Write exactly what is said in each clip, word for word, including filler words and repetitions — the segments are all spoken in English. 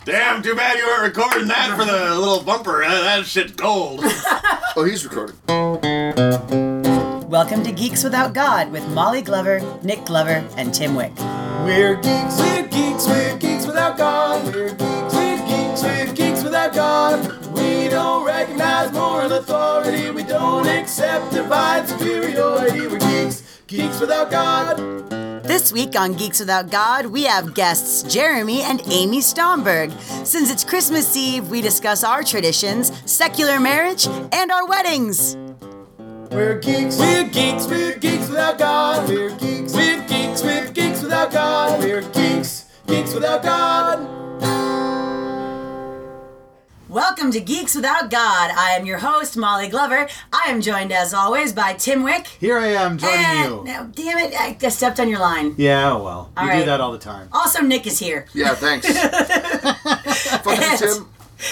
Damn, too bad you weren't recording that for the little bumper. That, that shit's gold. Oh, he's recording. Welcome to Geeks Without God with Molly Glover, Nick Glover, and Tim Wick. We're geeks, we're geeks, we're geeks without God. We're geeks, we're geeks, we're geeks without God. We don't recognize moral authority. We don't accept divine superiority. We're geeks, geeks without God. This week on Geeks Without God, we have guests Jeremy and Amy Stomberg. Since it's Christmas Eve, we discuss our traditions, secular marriage, and our weddings. We're geeks, we're geeks, we're geeks without God. We're geeks, we're geeks, we're geeks without God. We're geeks, geeks without God. Welcome to Geeks Without God. I am your host, Molly Glover. I am joined, as always, by Tim Wick. Here I am, joining and, you. Now, damn it, I, I stepped on your line. Yeah, well, All you right. do that all the time. Also, Nick is here. Yeah, thanks. Fuck you, Tim.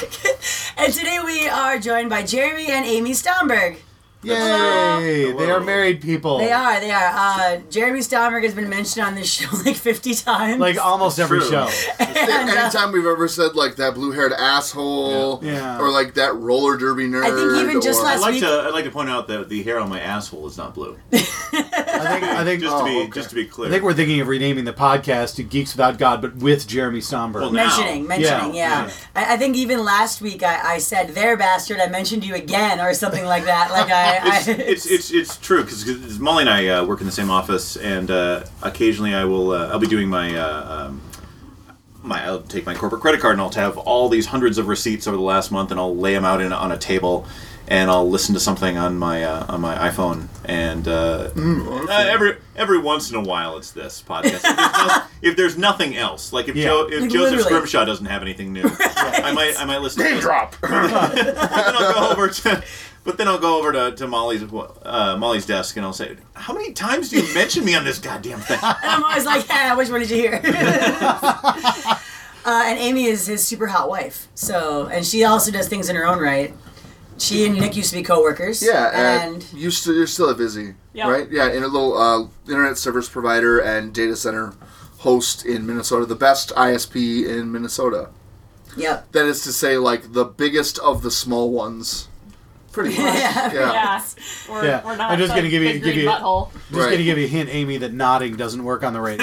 And today we are joined by Jeremy and Amy Stomberg. Yay! Hello. They are married people. They are, they are. Uh, Jeremy Stomberg has been mentioned on this show like fifty times. Like almost every True. show. And, uh, Anytime we've ever said, like, that blue-haired asshole, Yeah. Yeah. or, like, that roller derby nerd, I think even just or... last- I'd like week- to. I'd like to point out that the hair on my asshole is not blue. I think. I think. Just Oh, to be, okay. just to be clear. I think we're thinking of renaming the podcast to Geeks Without God, but with Jeremy Stomberg. Well, now. mentioning, mentioning, yeah. Yeah, yeah. I, I think even last week I, I said, "There, bastard," I mentioned you again, or something like that. Like I, It's, I it's it's it's true because Molly and I uh, work in the same office, and uh, occasionally I will uh, I'll be doing my uh, um, my I'll take my corporate credit card and I'll have all these hundreds of receipts over the last month, and I'll lay them out in on a table, and I'll listen to something on my uh, on my iPhone, and uh, Mm, uh, every every once in a while it's this podcast. If there's, no, if there's nothing else, like if Yeah. Joe if Like, Joseph literally. Scrimshaw doesn't have anything new, I might I might listen. Name to drop! but then I'll go over to, but then I'll go over to, to Molly's uh, Molly's desk and I'll say, "How many times do you mention me on this goddamn thing?" And I'm always like, "Yeah, which one did you hear?" uh, and Amy is his super hot wife. So, and she also does things in her own right. She and Nick used to be coworkers. Yeah, and, and you still, you're still at Vizzy, Yep. right? Yeah, in a little uh, internet service provider and data center host in Minnesota, the best I S P in Minnesota. yep. That is to say, like, the biggest of the small ones. Pretty much. Yeah. Yeah. Yeah, we're, Yeah. we're not I'm just the gonna give you- big give green you- butthole. Just Right. going to give you a hint, Amy, that nodding doesn't work on the radio.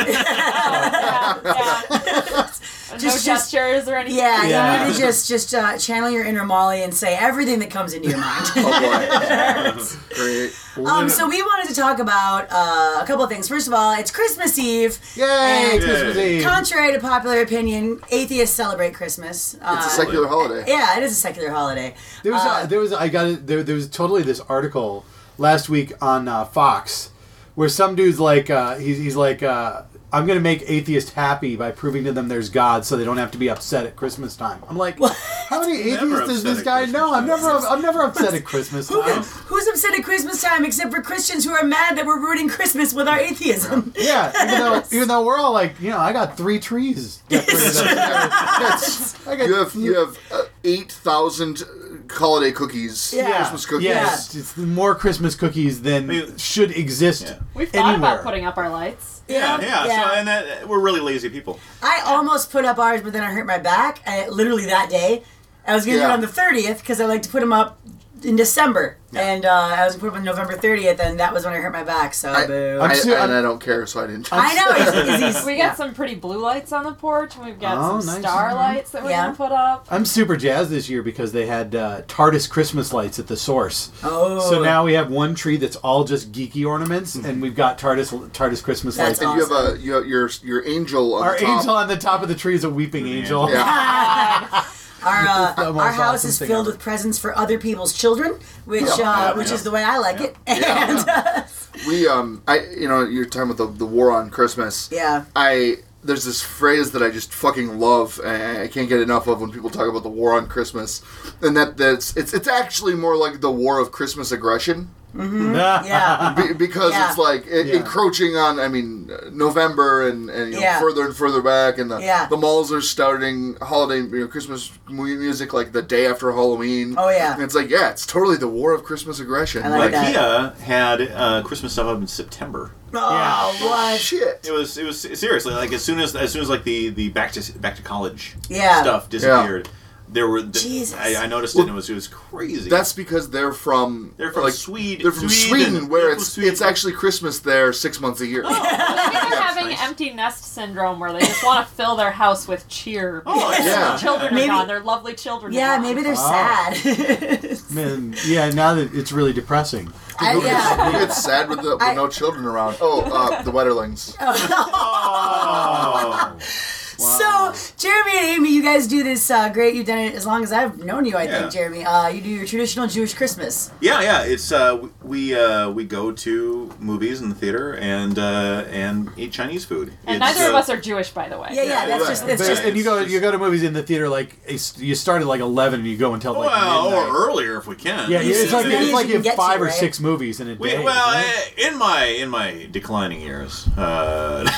yeah, yeah. no Just- gestures or anything. Yeah, Yeah. you need to just just uh, channel your inner Molly and say everything that comes into your mind. Oh, boy. Great. Um, so we wanted to talk about uh, a couple of things. First of all, it's Christmas Eve. Yay! And Christmas Eve. contrary to popular opinion, atheists celebrate Christmas. Uh, It's a secular holiday. Yeah, it is a secular holiday. There was, Uh, a, there was, I got it. There, there was totally this article last week on uh, Fox, where some dude's like, uh, he's, he's like, uh, I'm gonna make atheists happy by proving to them there's God, so they don't have to be upset at Christmas time. I'm like, how many Never atheists does upset this at guy Christmas know? I'm time. never, I'm never upset at Christmas Who, time. who's upset at Christmas time except for Christians who are mad that we're ruining Christmas with our atheism? Yeah, even though, even though we're all like, you know, I got three trees decorated up. Yes. I got You have you have uh, eight thousand holiday cookies, Yeah. Christmas cookies. Yes, it's more Christmas cookies than mean, should exist yeah. We've thought anywhere. about putting up our lights. Yeah, yeah. So and that, we're really lazy people. I almost put up ours, but then I hurt my back. I, literally that day, I was going to do Yeah. it on the thirtieth because I like to put them up in December, and uh, I was going to put them on November thirtieth, and that was when I hurt my back. So I, boo. I, I'm su- and I'm- I don't care, so I didn't. I know. He's, he's, he's, We got yeah. some pretty blue lights on the porch, and we've got Oh, some nice. star lights that we're Yeah. gonna put up. I'm super jazzed this year because they had uh, TARDIS Christmas lights at the source. Oh. So now we have one tree that's all just geeky ornaments, and we've got TARDIS TARDIS Christmas That's lights. And you have a you have your your angel on Our the top. angel on the top of the tree is a weeping angel. Yeah. Our, uh, the most our house awesome is thing filled ever. with presents for other people's children, which Yeah. uh, Yeah, which yeah. is the way I like it. Yeah. And uh, We um I you know you're talking about the the war on Christmas. yeah, I there's this phrase that I just fucking love, and I can't get enough of when people talk about the war on Christmas, and that that's it's it's actually more like the war of Christmas aggression. Yeah. Be, because Yeah. it's like it, Yeah. encroaching on. I mean, uh, November and, and you know, Yeah. further and further back, and the Yeah. the malls are starting holiday, you know, Christmas mu- music like the day after Halloween. Oh, yeah. And it's like, yeah, it's totally the war of Christmas aggression. I like that. IKEA had uh, Christmas stuff up in September. Oh, what? Shit. It was it was seriously like as soon as as soon as like the, the back to back to college Yeah. stuff disappeared, there were th- Jesus. I, I noticed it and it was it was crazy. That's because they're from They're from like, Sweden- They're from Sweden. Sweden, where They're from it's Sweden. it's actually Christmas there six months a year. Maybe they're having nice. empty nest syndrome where they just want to fill their house with cheer. Oh, because yeah. their children Maybe- are gone. Their lovely children. are Yeah, gone. maybe they're Oh. sad. Man, yeah, now that it's really depressing. I, Who gets, yeah. who gets sad with, the, with I- no children around? Oh, uh, the Wetterlings. Oh. So, Jeremy and Amy, you guys do this uh, great. You've done it as long as I've known you, I Yeah. think, Jeremy. Uh, you do your traditional Jewish Christmas. Yeah, yeah. It's uh, we uh, we go to movies in the theater and uh, and eat Chinese food. And It's, neither of uh, us are Jewish, by the way. Yeah, yeah, that's right. just, that's But, just, and you go it's you go to movies in the theater like it's- you start at like eleven and you go until like Well, midnight. or earlier if we can. Yeah, it's like many it's as like you you can have get five to, or right? six movies in a We, day. well, isn't it? uh, in my in my declining years, uh,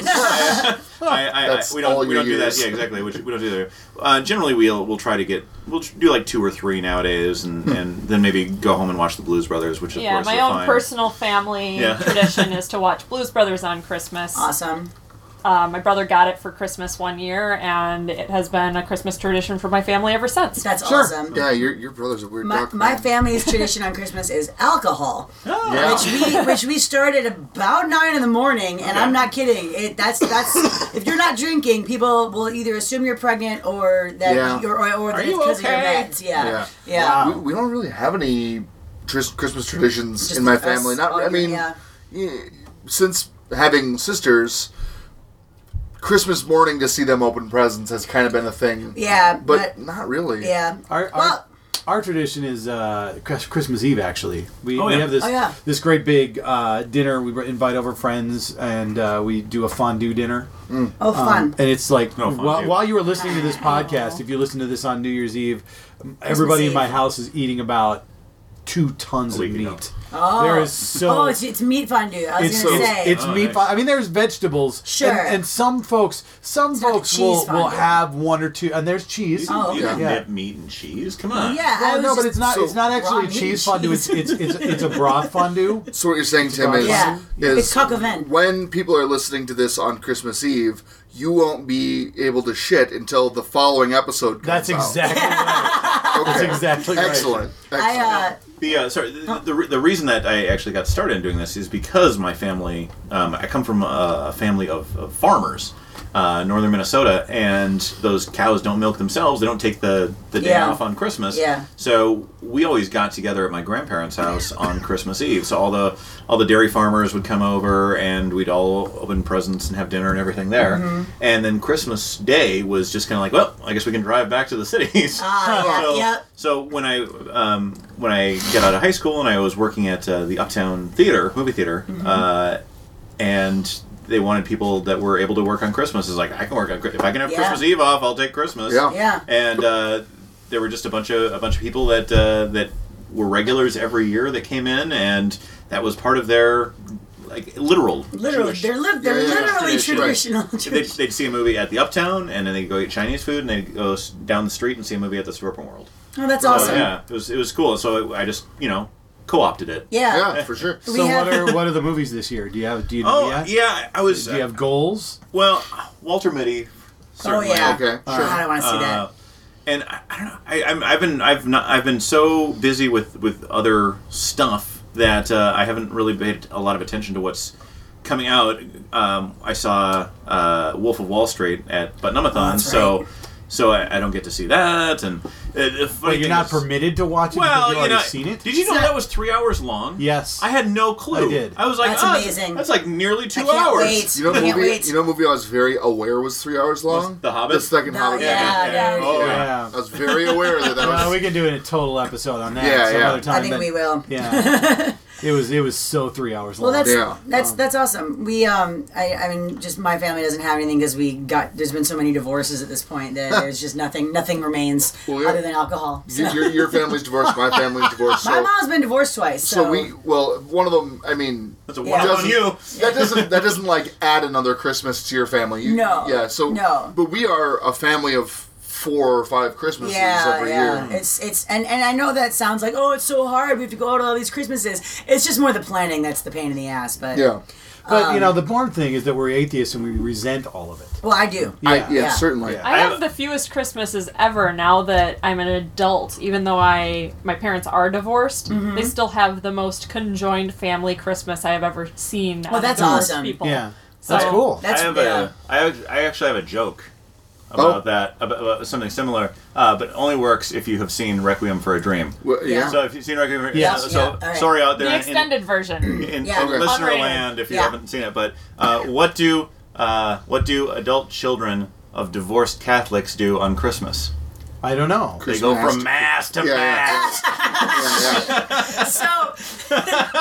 I, I, I, That's we don't all we your don't do that. years. Yeah, exactly. We, we don't do that. Uh, generally, we'll we'll try to get we'll do like two or three nowadays, and, and then maybe go home and watch the Blues Brothers, which of Yeah, course my are own fine. personal family Yeah. tradition is to watch Blues Brothers on Christmas. awesome. Uh, my brother got it for Christmas one year, and it has been a Christmas tradition for my family ever since. That's Sure. awesome. Yeah, your your brother's a weird My, duck. my man. family's tradition on Christmas is alcohol, Oh. Yeah. which we which we start at about nine in the morning, and I'm not kidding. It that's that's if you're not drinking, people will either assume you're pregnant or that Yeah. you're or, or Are that you it's because okay? of your meds. Yeah, Yeah. yeah. We, we don't really have any tris- Christmas traditions Just in my us. family. Not, Oh, I mean, yeah. yeah, since having sisters, Christmas morning to see them open presents has kind of been a thing. Yeah, but, but, not really. yeah. Our, our, Well, our tradition is uh, Chris- Christmas Eve. Actually, we, Oh, we yeah. have this Oh, yeah. this great big uh, dinner. We invite over friends and uh, we do a fondue dinner. oh, fun. Um, and it's like No while, fondue. while you were listening to this podcast, if you listen to this on New Year's Eve, everybody in my Eve. house is eating about two tons A of week ago. meat. oh, There is so oh, it's, it's meat fondue. I was it's gonna it's, say. it's Oh, meat. nice. fi- I mean, there's vegetables. Sure. And, and some folks, some It's not folks cheese will, will fondue. have one or two, and there's cheese. Oh, You okay. can Yeah. dip meat and cheese. Come on. yeah, I Well, was no, but just- it's not. so it's not raw actually meat cheese and fondue. It's, cheese. it's it's it's a broth fondue. So what you're saying, Tim, is, Yeah. is It's coq au vin. when people are listening to this on Christmas Eve, you won't be able to shit until the following episode comes That's out. exactly right. Okay. That's exactly right. Excellent. Excellent. I uh, The uh, sorry, the, the, the reason that I actually got started in doing this is because my family, um, I come from a, a family of, of farmers, uh, northern Minnesota, and those cows don't milk themselves. They don't take the, the day Yeah. off on Christmas. Yeah. So we always got together at my grandparents' house on Christmas Eve. So all the all the dairy farmers would come over, and we'd all open presents and have dinner and everything there. Mm-hmm. And then Christmas Day was just kind of like, well, I guess we can drive back to the cities. Ah, yeah, so, yeah. so when I um, when I got out of high school and I was working at uh, the Uptown Theater, movie theater, Mm-hmm. uh, and they wanted people that were able to work on Christmas. It's like I can work on if I can have Yeah. Christmas Eve off, I'll take Christmas. Yeah. Yeah. And uh, there were just a bunch of a bunch of people that uh, that were regulars every year that came in, and that was part of their like literal Literally, Jewish- they're li- they're Yeah, yeah, yeah. literally Tradition. traditional. They'd, Jewish. they'd see a movie at the Uptown, and then they'd go eat Chinese food, and they'd go s- down the street and see a movie at the Suburban World. Oh, that's So, awesome. yeah, it was it was cool. So I just you know co-opted it. Yeah. Yeah, for sure. We So have- what are what are the movies this year? Do you have do you know Oh yet? yeah, I was. Do you have goals? well, Walter Mitty. Certainly. yeah. Okay, Oh, sure. I don't want to see Uh, that. and I, I don't know. I, I'm, I've been I've not I've been so busy with with other stuff that uh, I haven't really paid a lot of attention to what's coming out. Um, I saw uh, Wolf of Wall Street at Butnumathon, Oh, that's so right. so I, I don't get to see that. And uh, the funny Well, you're thing not is- permitted to watch it Well, because you've you already know, seen it. did you know So- that was three hours long? Yes. I had no clue. I did. I was like, That's oh, amazing. That's like nearly two I can't hours. wait. You know, I can't movie. wait. You know, a movie I was very aware was three hours long. The Hobbit? The second No, Hobbit. yeah, yeah. Oh, yeah. Yeah. I was very aware that that Well, was. we can do a total episode on that Yeah, some yeah. other time. I think but- we will. Yeah. It was it was so three hours Well, long. that's Yeah. that's that's awesome. We um, I, I mean, just my family doesn't have anything because we got. There's been so many divorces at this point that there's just nothing. Nothing remains Well, yeah. other than alcohol. So. Your, your, your family's divorced. My family's divorced. So, My mom's been divorced twice. So, so we well, one of them. I mean, That's a Yeah. one on you. that doesn't that doesn't like add another Christmas to your family. You, No. Yeah. So No. But we are a family of four or five Christmases Yeah, every yeah. year. It's it's and, and I know that sounds like, oh, it's so hard. We have to go out to all these Christmases. It's just more the planning that's the pain in the ass. But Yeah. But you know, Um, the important thing is that we're atheists and we resent all of it. well, I do. I, Yeah. yeah, Yeah. certainly. Yeah. I I have have- the fewest Christmases ever now that I'm an adult. Even though I my parents are divorced, Mm-hmm. they still have the most conjoined family Christmas I have ever seen. Well, out of that's divorced awesome. People. Yeah, that's So- cool. That's I have yeah. a, I, have, I actually have a joke about Oh. that, about, about something similar, uh, but only works if you have seen Requiem for a Dream. Well, yeah. Yeah. So if you've seen Requiem for a Dream, Yeah. so Yeah, all right. sorry out there The in- extended version. in, in Yeah. Okay. listener Unrated. land if you Yeah. haven't seen it, but uh, what do uh, what do adult children of divorced Catholics do on Christmas? I don't know. They go Christmas. from mass to Yeah, yeah. mass. yeah, yeah. So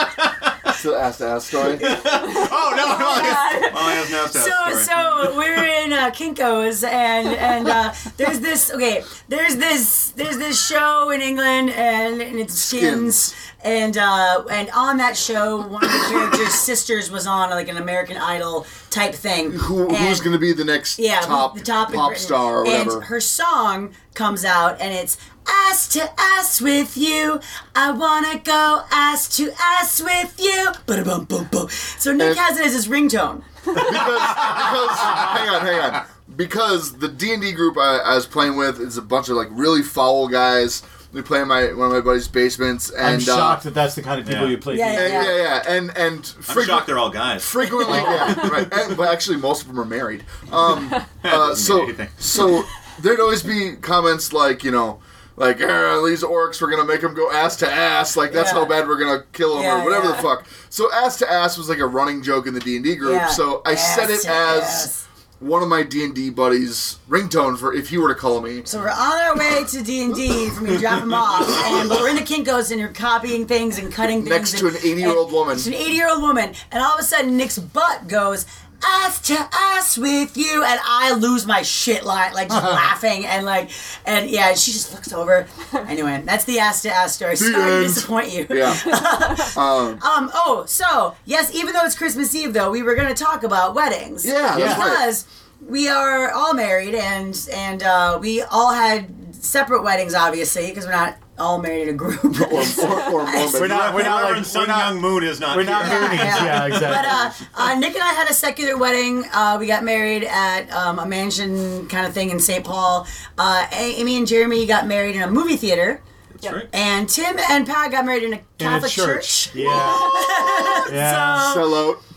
It's the ass to ass story. Oh no! no Molly has no so so we're in uh, Kinko's and and uh, there's this okay there's this there's this show in England and, and it's Skins. Skins. And uh, and on that show, one of the characters' sisters was on like an American Idol type thing. Who, And- who's going to be the next yeah, top, the top in pop Britain. star or whatever? And her song comes out, and it's "Ass to Ass with You." I wanna go ass to ass with you. Ba-da-bum, boom, boom. So Nick And- has it as his ringtone. because, because hang on, hang on. Because the D and D group I, I was playing with is a bunch of like really foul guys. We play in my one of my buddy's basements, and I'm shocked uh, that that's the kind of people Yeah. you play. Yeah, with. and, yeah, yeah, and and I'm frequent- shocked they're all guys. frequently, yeah, right. And, but actually, most of them are married. Um, uh, doesn't so, mean anything. so there'd always be comments like, you know, like "Ah, these orcs, we're gonna make them go ass to ass. Like that's Yeah. how bad we're gonna kill them, Yeah, or whatever yeah. the fuck." So, ass to ass was like a running joke in the D and D group. Yeah. So I Ass set it to as ass. one of my D and D buddies' ringtone for if he were to call me. So we're on our way to D and D for me to drop him off, and we're in the Kinko's, and you're copying things and cutting things. Next to and- an eighty-year-old and- woman. To an eighty-year-old woman, and all of a sudden Nick's butt goes ass to ass with you, and I lose my shit line, like just laughing, and like, and yeah, she just looks over. Anyway, that's the ass to ass story. Sorry to end. disappoint you. Yeah. um, Um. Oh, so yes, even though it's Christmas Eve, though, we were going to talk about weddings. Yeah, that's right. Because we are all married, and and uh, we all had separate weddings, obviously, because we're not all married in a group. or, or, or Mormon. We're not. We're not Reverend like. Sun We're not. Young Moon is not We're not here. moonies. Yeah, exactly. But uh, uh, Nick and I had a secular wedding. Uh, we got married at um, a mansion kind of thing in Saint Paul. Uh, A- Amy and Jeremy got married in a movie theater, That's right. and Tim and Pat got married in a In a Catholic church. church. Yeah. yeah. So, Sell out.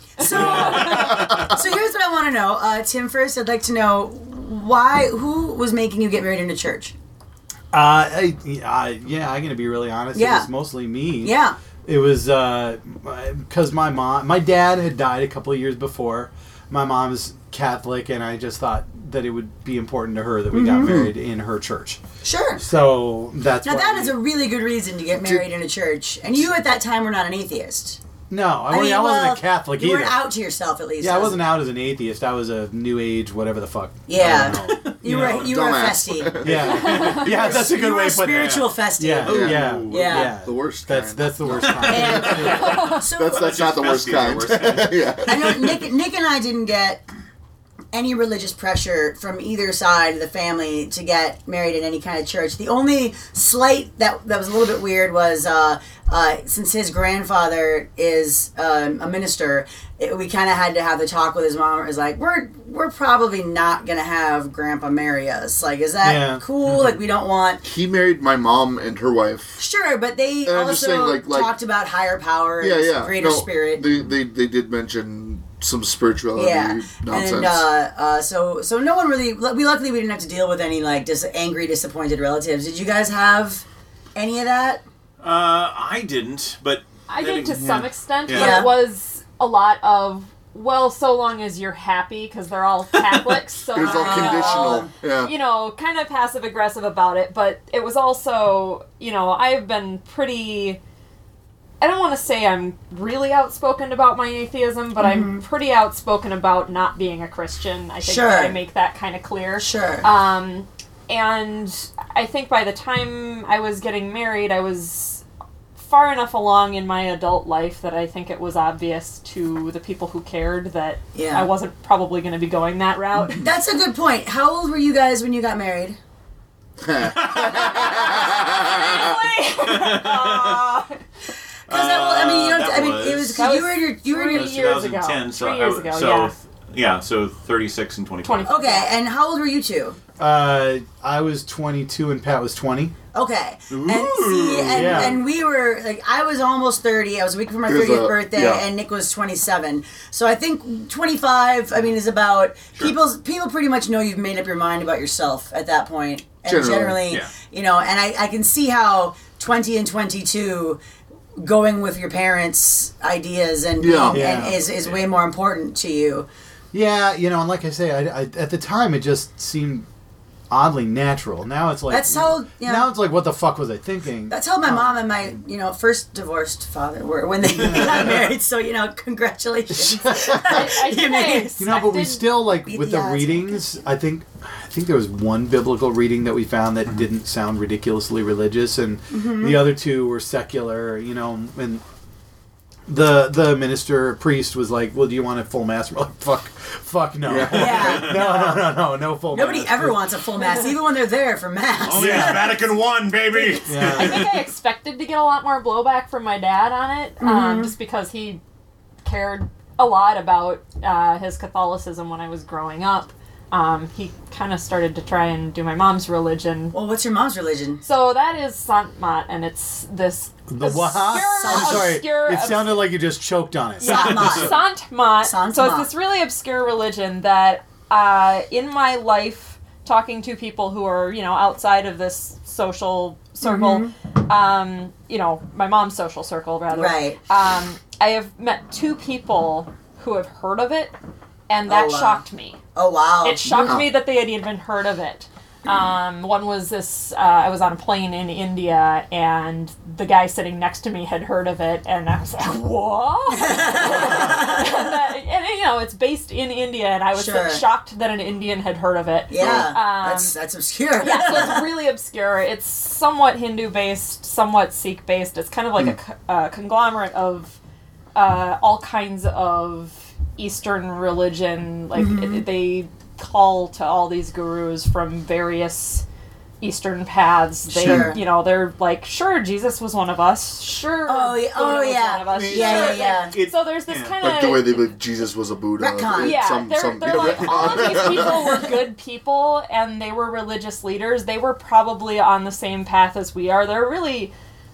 so, so here's what I want to know, uh, Tim. First, I'd like to know why, who was making you get married in a church? Uh, I, I, yeah, I'm gonna be really honest. Yeah. It was mostly me. Yeah. It was because my mom, my dad had died a couple of years before. My mom's Catholic, and I just thought that it would be important to her that we got married in her church. Sure. So that's Now why that we- is a really good reason to get married in a church. And you at that time were not an atheist. no. I, mean, I wasn't well, a Catholic you either. weren't out to yourself, at least. Yeah, I wasn't out as an atheist. I was a New Age, whatever the fuck. Yeah. I don't know. You, You were know, you were a dumbass. festy. Yeah, yeah, that's a You good were way a of putting it. spiritual festy. Yeah, Yeah. yeah, Yeah. The worst That's kind. that's the worst kind. And so That's that's not the worst Festy is the kind. worst yeah. I know Nick Nick and I didn't get any religious pressure from either side of the family to get married in any kind of church. The only slight that that was a little bit weird was uh, uh, since his grandfather is um, a minister, it, we kind of had to have the talk with his mom. It was like, we're we're probably not gonna have Grandpa marry us. Like, is that Yeah. cool? Like, we don't want. He married my mom and her wife. Sure, but they And I'm just also saying, like- like- talked about higher power Yeah, and yeah. greater No, spirit. They, they they did mention some spirituality Yeah, nonsense. and uh, uh, so so no one really. We luckily we didn't have to deal with any like dis- angry, disappointed relatives. Did you guys have any of that? Uh, I didn't, but I did to some extent, Yeah. but Yeah. it was a lot of, well, so long as you're happy, because they're all Catholics, so it was all you know, conditional. Yeah. you know, kind of passive aggressive about it, but it was also, you know, I've been pretty I don't want to say I'm really outspoken about my atheism, but Mm-hmm. I'm pretty outspoken about not being a Christian. I think Sure. that I make that kind of clear. Sure. Um, and I think by the time I was getting married, I was far enough along in my adult life that I think it was obvious to the people who cared that Yeah. I wasn't probably going to be going that route. That's a good point. How old were you guys when you got married? uh, Because well, I mean, you know, Uh, I mean, that it was was- because you That were in your you were in three your It was years ago. twenty ten, so Three I years w- ago, so, yeah. yeah, so thirty-six and twenty-five. twenty. okay. And how old were you two? Uh, I was twenty-two and Pat was twenty. Okay, and see, and, Yeah. and we were like, I was almost thirty. I was a week before my Here's thirtieth a- birthday, yeah. and Nick was twenty-seven. So I think twenty-five. I mean, is about people's people pretty much know you've made up your mind about yourself at that point, and Generally, generally, yeah. you know, and I, I can see how twenty and twenty-two. Going with your parents' ideas and, Yeah. and, Yeah. and is, is way more important to you. Yeah, you know, and like I say, I, I, at the time it just seemed oddly natural. Now it's like That's how- yeah. Now it's like, what the fuck was I thinking? That's how my mom and my, you know, first divorced father were when they got married. So, you know, congratulations. I, I You think know, I You know, but we expected- still like Beat with the the odds. readings. I think, I think there was one biblical reading that we found that didn't sound ridiculously religious, and Mm-hmm. the other two were secular. You know, and the the minister priest was like, "Well, do you want a full mass?" We're like, "Fuck, fuck no, Yeah. no, no, no, no, no full." Nobody mass. ever wants a full mass, even when they're there for mass. Only Yeah. Vatican One, baby. I Yeah. think I expected to get a lot more blowback from my dad on it, um, just because he cared a lot about uh, his Catholicism when I was growing up. Um, he kind of started to try and do my mom's religion. Well, what's your mom's religion? So that is Sant Mat, and it's this The obscure, what? I'm sorry. obscure, It sounded like you just choked on it. Sant Mat. Sant Mat. Sant So it's Mat. this really obscure religion that, uh, in my life, talking to people who are, you know, outside of this social circle, um, you know, my mom's social circle, rather. Right. Um, I have met two people who have heard of it, and that Oh, wow. shocked me. Oh, wow. It shocked Wow. me that they had even heard of it. Um, one was this, uh, I was on a plane in India, and the guy sitting next to me had heard of it, and I was like, what? and, uh, and, you know, it's based in India, and I was Sure. shocked that an Indian had heard of it. Yeah. Um, that's that's obscure. Yeah, so it's really obscure. It's somewhat Hindu-based, somewhat Sikh-based. It's kind of like a co- uh, conglomerate of uh, all kinds of Eastern religion. Like, it, they call to all these gurus from various Eastern paths. They, Sure. you know, they're like, sure, Jesus was one of us. Sure, Oh, yeah. Buddha Oh, was yeah. one of us. Yeah, yeah, Sure. yeah. It- So there's this yeah. kind of... Like the way they believe Jesus was a Buddha. Retcon. Yeah, Some, they're, some, they're yeah, like, retcon. all of these people were good people, and they were religious leaders. They were probably on the same path as we are. They're really,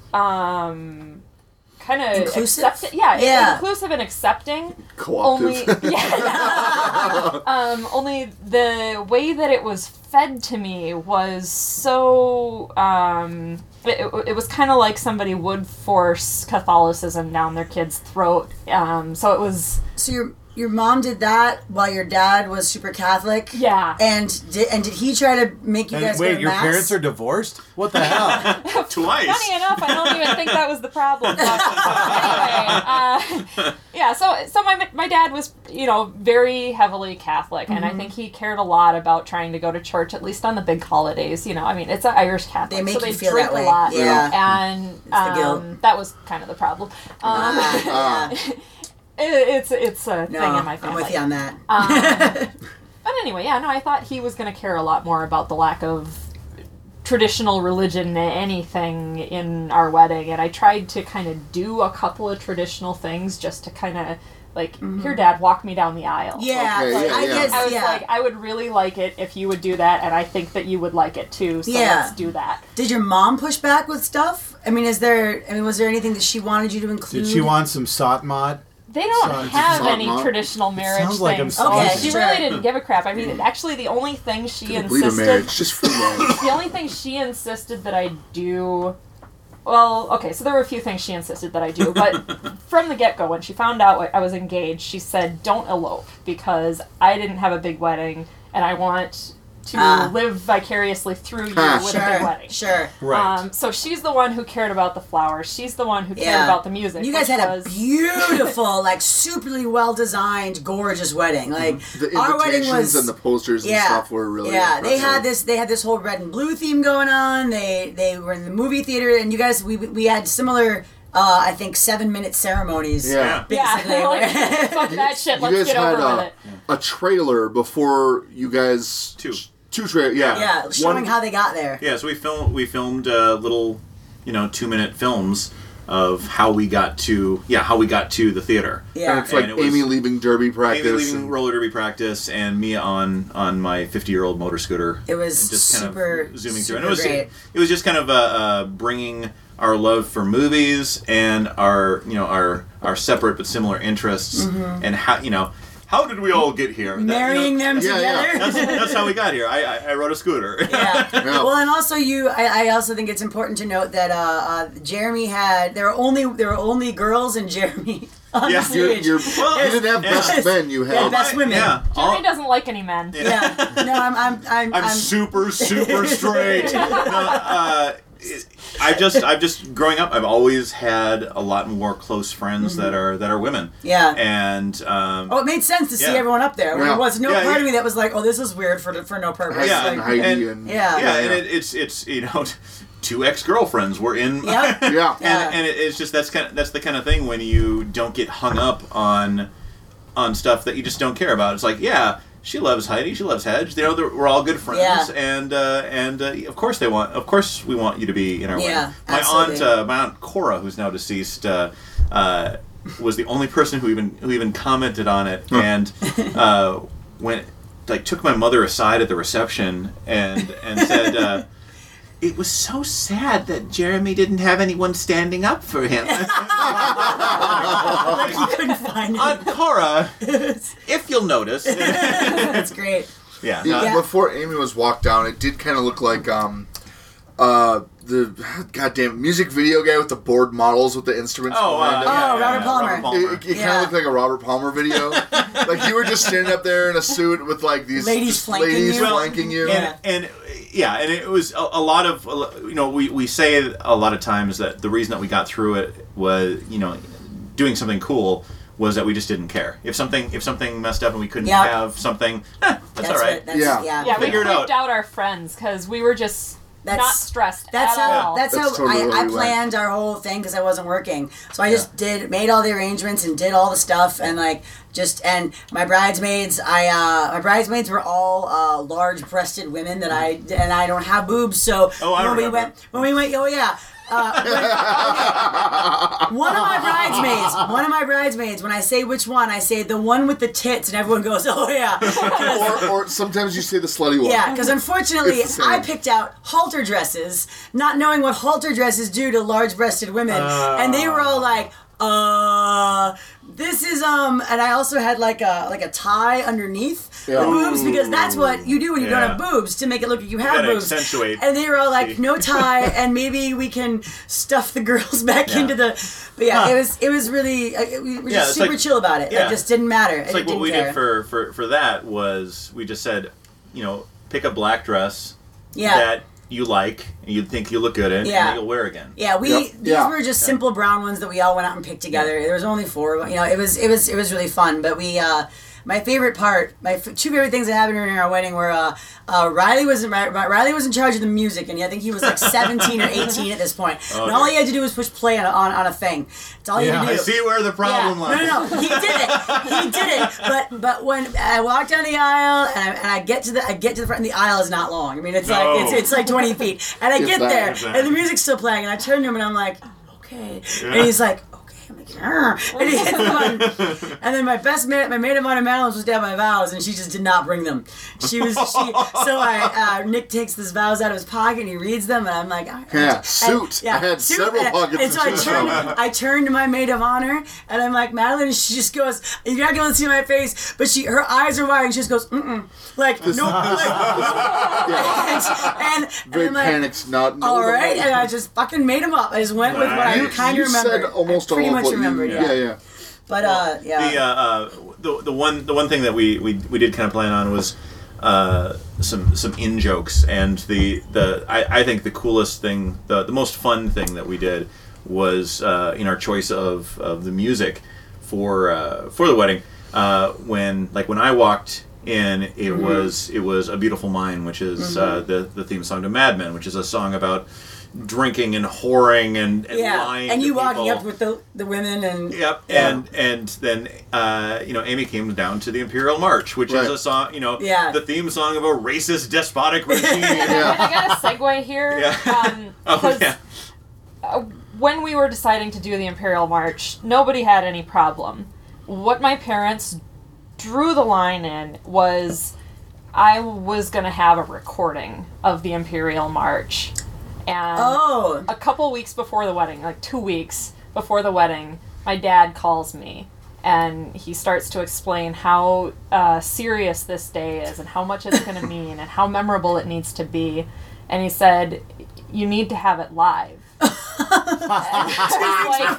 um, kind of Inclusive? accepting. Yeah, Yeah. inclusive and accepting. Only, Co-optive. yeah. um, only the way that it was fed to me was so. Um, it, it, it was kind of like somebody would force Catholicism down their kid's throat. Um, so it was. So your your mom did that while your dad was super Catholic. Yeah. And did and did he try to make you And guys go wait, to your mass? parents are divorced? What the hell? Twice. Funny enough, I don't even think that was the problem. But anyway, uh, yeah. So, so my my dad was, you know, very heavily Catholic, and I think he cared a lot about trying to go to church, at least on the big holidays. You know, I mean, it's an Irish Catholic, They make so you they feel drink that way. a lot, Yeah. and the guilt. um, that was kind of the problem. Um, Ah, yeah. it, it's it's a No, thing in my I'm family. with you on that. Um, but anyway, yeah, no, I thought he was going to care a lot more about the lack of traditional religion, anything in our wedding, and I tried to kind of do a couple of traditional things just to kind of like, here, Dad, walk me down the aisle. Yeah, Okay, like, yeah, I yeah. guess. I was yeah. like, I would really like it if you would do that, and I think that you would like it too. So Yeah. let's do that. Did your mom push back with stuff? I mean, is there? I mean, was there anything that she wanted you to include? Did she want some Satmat? They don't Sounds- have sounds any not- traditional marriage sounds like things. I'm so Okay, she sure. really didn't give a crap. I mean, actually, the only thing she Didn't believe in insisted, marriage, just free love. the only thing she insisted that I do. Well, okay, so there were a few things she insisted that I do, but from the get-go, when she found out I was engaged, she said, don't elope, because I didn't have a big wedding, and I want to Ah. live vicariously through you Ah, with a big Sure, wedding. sure. Right. Um, so she's the one who cared about the flowers. She's the one who cared Yeah. about the music. You guys which had a was, beautiful, like superly well designed, gorgeous wedding. Like The our wedding invitations was and the posters and yeah, stuff were really yeah. They impressive. had this. They had this whole red and blue theme going on. They they were in the movie theater, and you guys we we had similar. Uh, I think seven minute ceremonies. Yeah. Basically. Yeah, like, fuck that shit. You Let's guys get had over with a, it. a trailer before you guys Two. two tra- yeah yeah, showing One- how they got there. Yeah, so we filmed we filmed uh, little, you know, two minute films of how we got to yeah how we got to the theater. Yeah. and it's like And it was- Amy leaving derby practice. Maybe leaving and- roller derby practice and me on on my fifty year old motor scooter. It was and just kind super, of zooming through. super And it was great. it was just kind of uh, uh, bringing our love for movies and our you know our our separate but similar interests and how you know how did we all get here? That, you know, Marrying them Yeah, yeah. together. That's, that's how we got here. I I, I rode a scooter. Yeah. Yeah. Well, and also you, I, I also think it's important to note that uh, uh, Jeremy had there were only there were only girls and Jeremy on Yeah. the You're, stage. you're, Well, you didn't have yeah. best men. You Yeah, had best women. Yeah. all- Jeremy doesn't like any men. Yeah. No, I'm I'm I'm, I'm, super, super straight. No, uh, it- I just, I've just growing up. I've always had a lot more close friends that are that are women. Yeah. And um, Oh, it made sense to see Yeah. everyone up there. Yeah. There was no Yeah, part of yeah. me that was like, "Oh, this is weird for for no purpose." Yeah, and Like, Heidi and- and, yeah. yeah, and it, it's it's you know, two ex girlfriends were in. Yep. yeah. Yeah. and and it, it's just that's kind of that's the kind of thing when you don't get hung up on on stuff that you just don't care about. It's like, yeah, she loves Heidi, she loves Hedge. You know, they're- we're all good friends, Yeah. and uh, and uh, of course they want, of course we want you to be in our Yeah, wedding. My absolutely. aunt, uh, my aunt Cora, who's now deceased, uh, uh, was the only person who even who even commented on it, and uh, went like took my mother aside at the reception and and said. Uh, It was so sad that Jeremy didn't have anyone standing up for him. Like you couldn't find it. Aunt Cora, if you'll notice. That's great. yeah. Yeah, no, Yeah. Before Amy was walked down, it did kind of look like um, uh, the goddamn music video guy with the board models with the instruments Oh, behind uh, him. yeah, Oh, yeah, Robert yeah, Palmer. It, it, kind Yeah. of looked like a Robert Palmer video. Like you were just standing up there in a suit with like these Ladies just flanking ladies you. Well, flanking you. Yeah. And, and yeah, and it was a, a lot of, you know, we, we say a lot of times that the reason that we got through it was, you know, doing something cool was that we just didn't care. If something if something messed up and we couldn't Yeah. have something, eh, that's, all right. What, that's, Yeah. yeah. Yeah, we Figure it creeped out. out our friends because we were just That's- not stressed That's at how. all. That's, That's how totally I, where I we went. planned our whole thing because I wasn't working. So I just did made all the arrangements and did all the stuff and like just and my bridesmaids. I uh, my bridesmaids were all uh, large-breasted women that I and I don't have boobs. So Oh, I when we remember. went when we went oh yeah. Uh, when- one of my bridesmaids, one of my bridesmaids, when I say which one, I say the one with the tits, and everyone goes, "Oh yeah." 'Cause- or, or sometimes you say the slutty one. yeah, because unfortunately, It's the same. I picked out halter dresses, not knowing what halter dresses do to large-breasted women, and they were all like, "Uh, this is um," and I also had like a like a tie underneath Yeah. the boobs because that's what you do when you Yeah. don't have boobes to make it look like you have gotta boobs. accentuate. And they were all like, "No tie," and maybe we can stuff the girls back Yeah. into the. But yeah, Huh. it was it was really uh, we were Yeah, just it's super like- chill about it. yeah. It just didn't matter. It's it like what didn't we care. did for, for, for that was we just said, you know, pick a black dress yeah. that you like and you think you look good in Yeah. and that you'll wear again. Yeah, we Yep. these Yeah. were just simple brown ones that we all went out and picked together. There was only four. You know, it was it was it was really fun. But we, uh, my favorite part, my f- two favorite things that happened during our wedding were uh, uh, Riley was in, Ri- Riley was in charge of the music, and I think he was like seventeen or eighteen at this point. And all he had to do was push play on a, on, on a thing. That's all he Yeah. had to I do. see where the problem Yeah. lies. No, no, no. He did it. He did it. But but when I walk down the aisle and I, and I get to the I get to the front, and the aisle is not long. I mean, it's No. like it's it's like twenty feet, and I It's get that, there, it's that. and the music's still playing, and I turn to him and I'm like, okay, and he's like, okay. I'm like, "Arr," and he hits the button. And then my best maid, my maid of honor Madeline was down my vows, and she just did not bring them. She was she. So I uh, Nick takes his vows out of his pocket and he reads them, and I'm like, "All right." Yeah, And- suit. I had suit. several And- pockets And to so I choose turned, from. I turned to my maid of honor, and I'm like, Madeline, and she just goes, "You're not gonna see my face," but she, her eyes are wide, and she just goes, "Mm-mm," like no, like, and, and, Very and I'm like, panicked, not all knowing right, what- and I just fucking made them up. I just went with what I You, kind you of remembered. said almost I pretty all much of what remembered, you, yeah. yeah, yeah. But uh, yeah, The, uh, uh, the the one the one thing that we, we, we did kind of plan on was uh, some some in jokes, and the the I, I think the coolest thing, the the most fun thing that we did was uh, in our choice of, of the music for uh, for the wedding. Uh, when like when I walked in, it Mm-hmm. was it was A Beautiful Mind, which is uh, the the theme song to Mad Men, which is a song about drinking and whoring and, and Yeah, lying and to you walking people. up with the the women and Yep, Yeah. and and then uh, you know Amy came down to the Imperial March, which Right. is a song, you know, Yeah. the theme song of a racist, despotic regime. Yeah. I got a segue here. Yeah. Um, Oh because yeah, uh, when we were deciding to do the Imperial March, nobody had any problem. What my parents drew the line in was I was going to have a recording of the Imperial March. And Oh, a couple weeks before the wedding, like two weeks before the wedding, my dad calls me and he starts to explain how uh, serious this day is and how much it's going to mean and how memorable it needs to be. And he said, "You need to have it live." Like,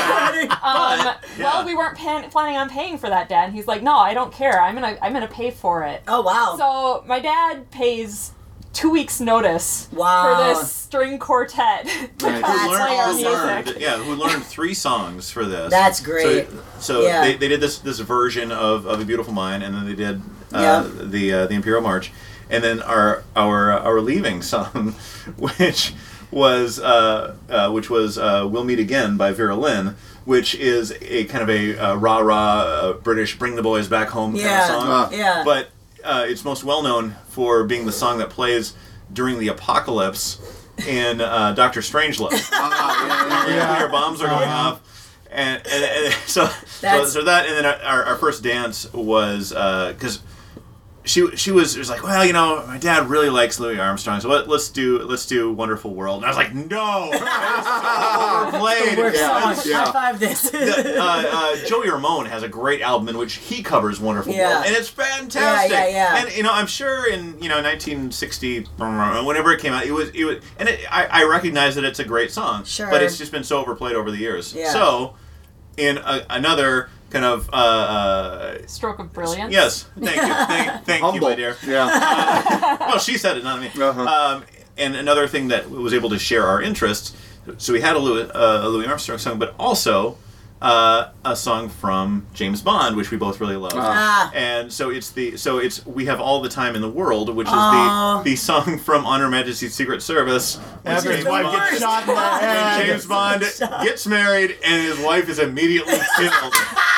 um, well, we weren't pan- planning on paying for that, Dad. And he's like, "No, I don't care. I'm gonna, I'm gonna pay for it." oh wow. So my dad pays two weeks notice Wow. for this string quartet to Right. come who That's play our awesome. music. learned, yeah, who learned three songs for this. That's great. So, so Yeah. they, they did this this version of, of A Beautiful Mind, and then they did uh, Yeah. the uh, the Imperial March, and then our our our leaving song, which was uh, uh, which was uh, "We'll Meet Again" by Vera Lynn, which is a kind of a uh, rah rah uh, British bring the boys back home Yeah. kind of song. Uh, yeah. But uh, it's most well known for being the song that plays during the apocalypse in uh, Doctor Strangelove. Ah, yeah, yeah, yeah. Nuclear bombs are going off, and, and, and so, so That's- so that, and then our, our first dance was because she she was it was like, well, you know, my dad really likes Louis Armstrong, so let, let's do let's do Wonderful World, and I was like, no, that is so overplayed. Work Yeah, song. yeah. High five this. The, uh, uh, Joey Ramone has a great album in which he covers Wonderful Yeah. World, and it's fantastic. Yeah, yeah, yeah. And you know, I'm sure in you know nineteen sixty, whenever it came out, it was it was, and it, I, I recognize that it's a great song. Sure. But it's just been so overplayed over the years. Yeah. So, in a, another kind of uh, uh, Stroke of brilliance. yes, thank you, thank, thank you, Humble. my dear. Yeah. Well, she said it, not me. Uh-huh. Um, and another thing that was able to share our interests. So we had a Louis, uh, a Louis Armstrong song, but also uh, a song from James Bond, which we both really love. Ah. And so it's the so it's we have all the time in the world, which is Aw. the the song from On Her Majesty's Secret Service. when Every James the Bond worst. gets shot in the when head. James Bond gets married and his wife is immediately killed.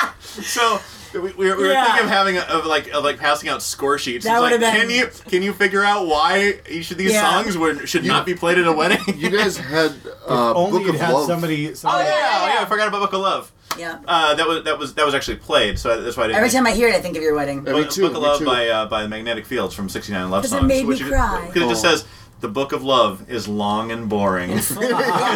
So we, we, were- we were Yeah. thinking of having a, of like of like passing out score sheets. That It's like, would've been- can you can you figure out why each of these Yeah. songs would should not be played at a wedding? You guys had uh, Only Book it of had Love. somebody. Oh somebody yeah, yeah, yeah, yeah. I forgot about Book of Love. Yeah. Uh, that was that was that was actually played, so that's why I didn't. Every time I hear it, I think of your wedding. Yeah, me Book, too, Book of me Love too. by uh, by the Magnetic Fields from sixty-nine Love 'Cause it Songs. made me which cry. Because it just Oh. says the Book of Love is long and boring. yep, yep,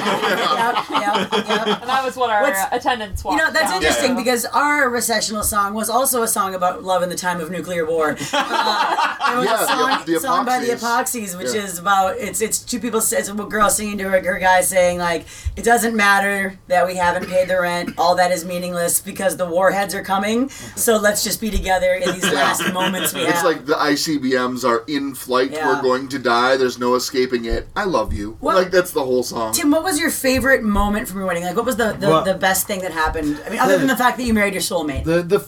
yep. And that was what our What's- uh, attendance was. You know, that's interesting Yeah. because our recessional song was also a song about love in the time of nuclear war. Uh, it was Yeah, a song, the- the song by the Epoxies. Epoxies, which Yeah. is about it's it's two people. It's a girl singing to her, her guy saying like, "It doesn't matter that we haven't paid the rent. All that is meaningless because the warheads are coming. So let's just be together in these last moments we have." It's like the I C B Ms are in flight. Yeah. We're going to die. There's no escaping it. I love you. What- Like that's the whole song. Tim, what was your favorite moment from your wedding? Like, what was the, the, Well- the best thing that happened? I mean, other than the fact that you married your soulmate. The the.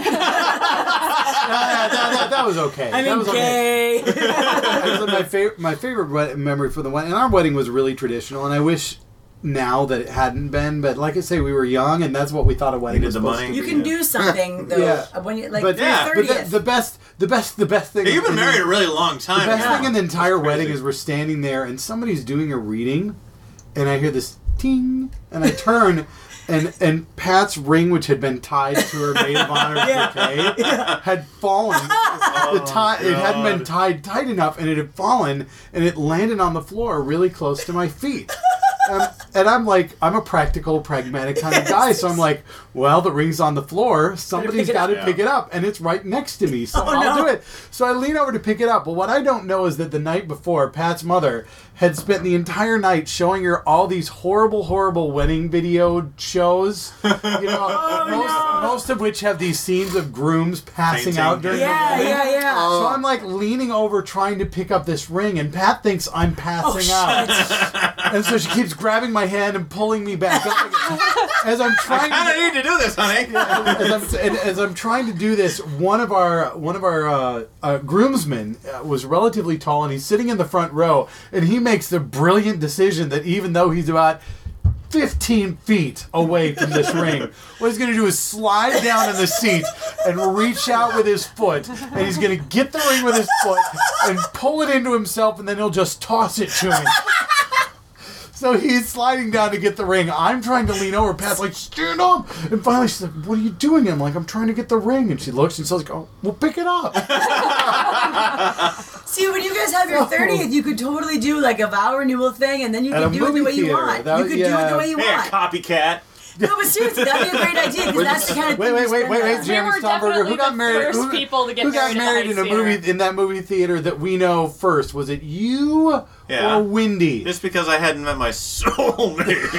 that, that, that, that was okay. I that mean, was okay. gay. I said my favorite my favorite wed- memory for the wedding, and our wedding was really traditional, and I wish now that it hadn't been, but like I say, we were young, and that's what we thought a wedding Needed was the supposed money. to You be. can do something though Yeah. when you like but for yeah, your but the, thirtieth. the best, the best, the best thing. Hey, you've been in the- married a really long time. The best now. thing in the entire That's wedding crazy. is we're standing there and somebody's doing a reading, and I hear this ting, and I turn, and and Pat's ring, which had been tied to her maid of honor Yeah. bouquet, had fallen. the tie it hadn't been God. tied tight enough, and it had fallen, and it landed on the floor really close to my feet. Um, and I'm like, I'm a practical, pragmatic kind of guy, so I'm like, well, the ring's on the floor. Somebody's pick it got to up. pick it up, and it's right next to me, so Oh, I'll no. do it. So I lean over to pick it up, but what I don't know is that the night before, Pat's mother had spent the entire night showing her all these horrible, horrible wedding video shows, you know, Oh, most, most of which have these scenes of grooms passing Fainting. out during Yeah, the wedding. yeah, yeah. So I'm like leaning over trying to pick up this ring, and Pat thinks I'm passing Oh, out. shit. And so she keeps grabbing my hand and pulling me back up again. As I'm trying I to don't need to do this, honey. as I'm, and as I'm trying to do this, one of our one of our uh, uh, groomsmen uh, was relatively tall, and he's sitting in the front row, and he makes the brilliant decision that even though he's about fifteen feet away from this ring, what he's going to do is slide down in the seat and reach out with his foot, and he's going to get the ring with his foot and pull it into himself, and then he'll just toss it to me. So he's sliding down to get the ring. I'm trying to lean over. Pat's like, stand up. And finally she's like, what are you doing? I'm like, I'm trying to get the ring. And she looks and says, oh, well, pick it up. See, when you guys have your thirtieth, you could totally do like a vow renewal thing, and then you At could a do it the movie way you theater. want. That- you could do yeah. it the way you Hey, a want. copycat. No, but seriously, that'd be a great idea because that's the kind of Wait, thing wait, you wait, spend wait, wait, on. Jeremy were Stomberger. Who definitely got the married? first Who, people to get who got married at the married in a Heights movie Theater. in that movie theater that we know first? Was it you Yeah. or Wendy? Just because I hadn't met my soulmate.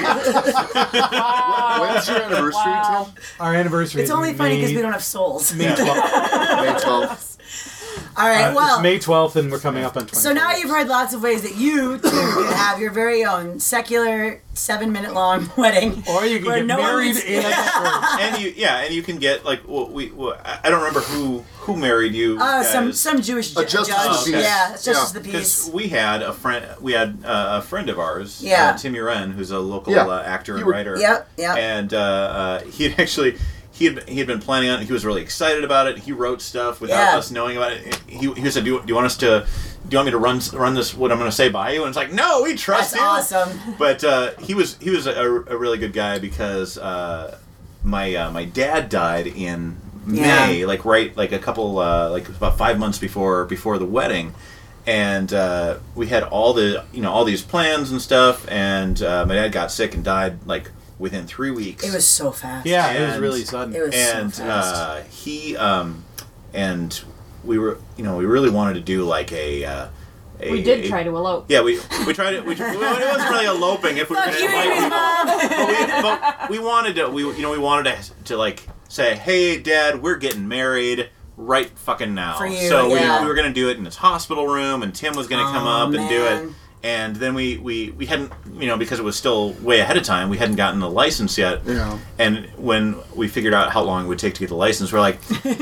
When's your anniversary, Wow. Tim? Our anniversary. It's is only funny because May- we don't have souls. May twelfth. May twelfth. All right, Uh, well. it's May twelfth, and we're coming up on twenty. So now you've heard lots of ways that you too can have your very own secular seven-minute long wedding. Or you can where get no one married gets- in a church. and you, yeah, and you can get like well, we. Well, I I don't remember who who married you. Uh, some guys. some Jewish ju- A justice judge. of the peace. Yeah, it's justice Yeah. of the Because peace. we had a friend, we had uh, a friend of ours, Yeah. uh, Tim Uren, who's a local Yeah. uh, actor You and were- writer. Yep, yep. And uh, uh, he had actually he had he had been planning on it. He was really excited about it. He wrote stuff without Yeah. us knowing about it. He, he said, do you, do you want us to? Do you want me to run run this? What I'm going to say by you? And it's like, no, we trust That's you. awesome. But uh, he was he was a, a really good guy because uh, my uh, my dad died in May, Yeah. like right like a couple uh, like about five months before before the wedding, and uh, we had all the you know all these plans and stuff, and uh, my dad got sick and died like within three weeks. It was so fast. Yeah, it was And- really sudden. It was and so fast. uh, he um, and we were you know we really wanted to do like a. Uh, a We did a- try to elope. Yeah, we we tried it. We, well, it wasn't really eloping. If we were Fuck going to you, invite his people, mom. but we, but we wanted to. We you know we wanted to to like say, hey, Dad, we're getting married right fucking now. For you, so yeah. we, we were going to do it in his hospital room, and Tim was going to come Oh, up and do it. man. And then we, we, we hadn't, you know, because it was still way ahead of time, we hadn't gotten the license yet. Yeah. And when we figured out how long it would take to get the license, we're like,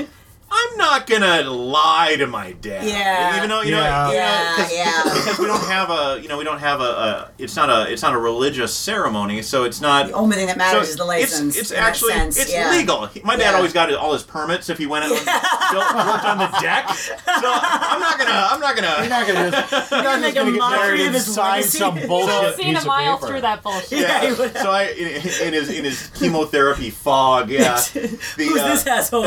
I'm not gonna lie to my dad. Yeah. Even though you Yeah. know, Yeah, because, yeah. because we don't have a, you know, we don't have a, a, it's not a, it's not a religious ceremony, so it's not. The only thing that matters so is the license. It's, it's in that actually sense, it's yeah. legal. He- My dad Yeah. always got all his permits if he went and built, worked on the deck. So I'm not gonna, I'm not gonna. You're not gonna just, you're not make just gonna a get mockery married of and his sign legacy. some I've bullshit seen piece a mile of paper. through that bullshit. Yeah. he would have. So I in, in his in his chemotherapy fog, yeah. The, Who's uh, this asshole?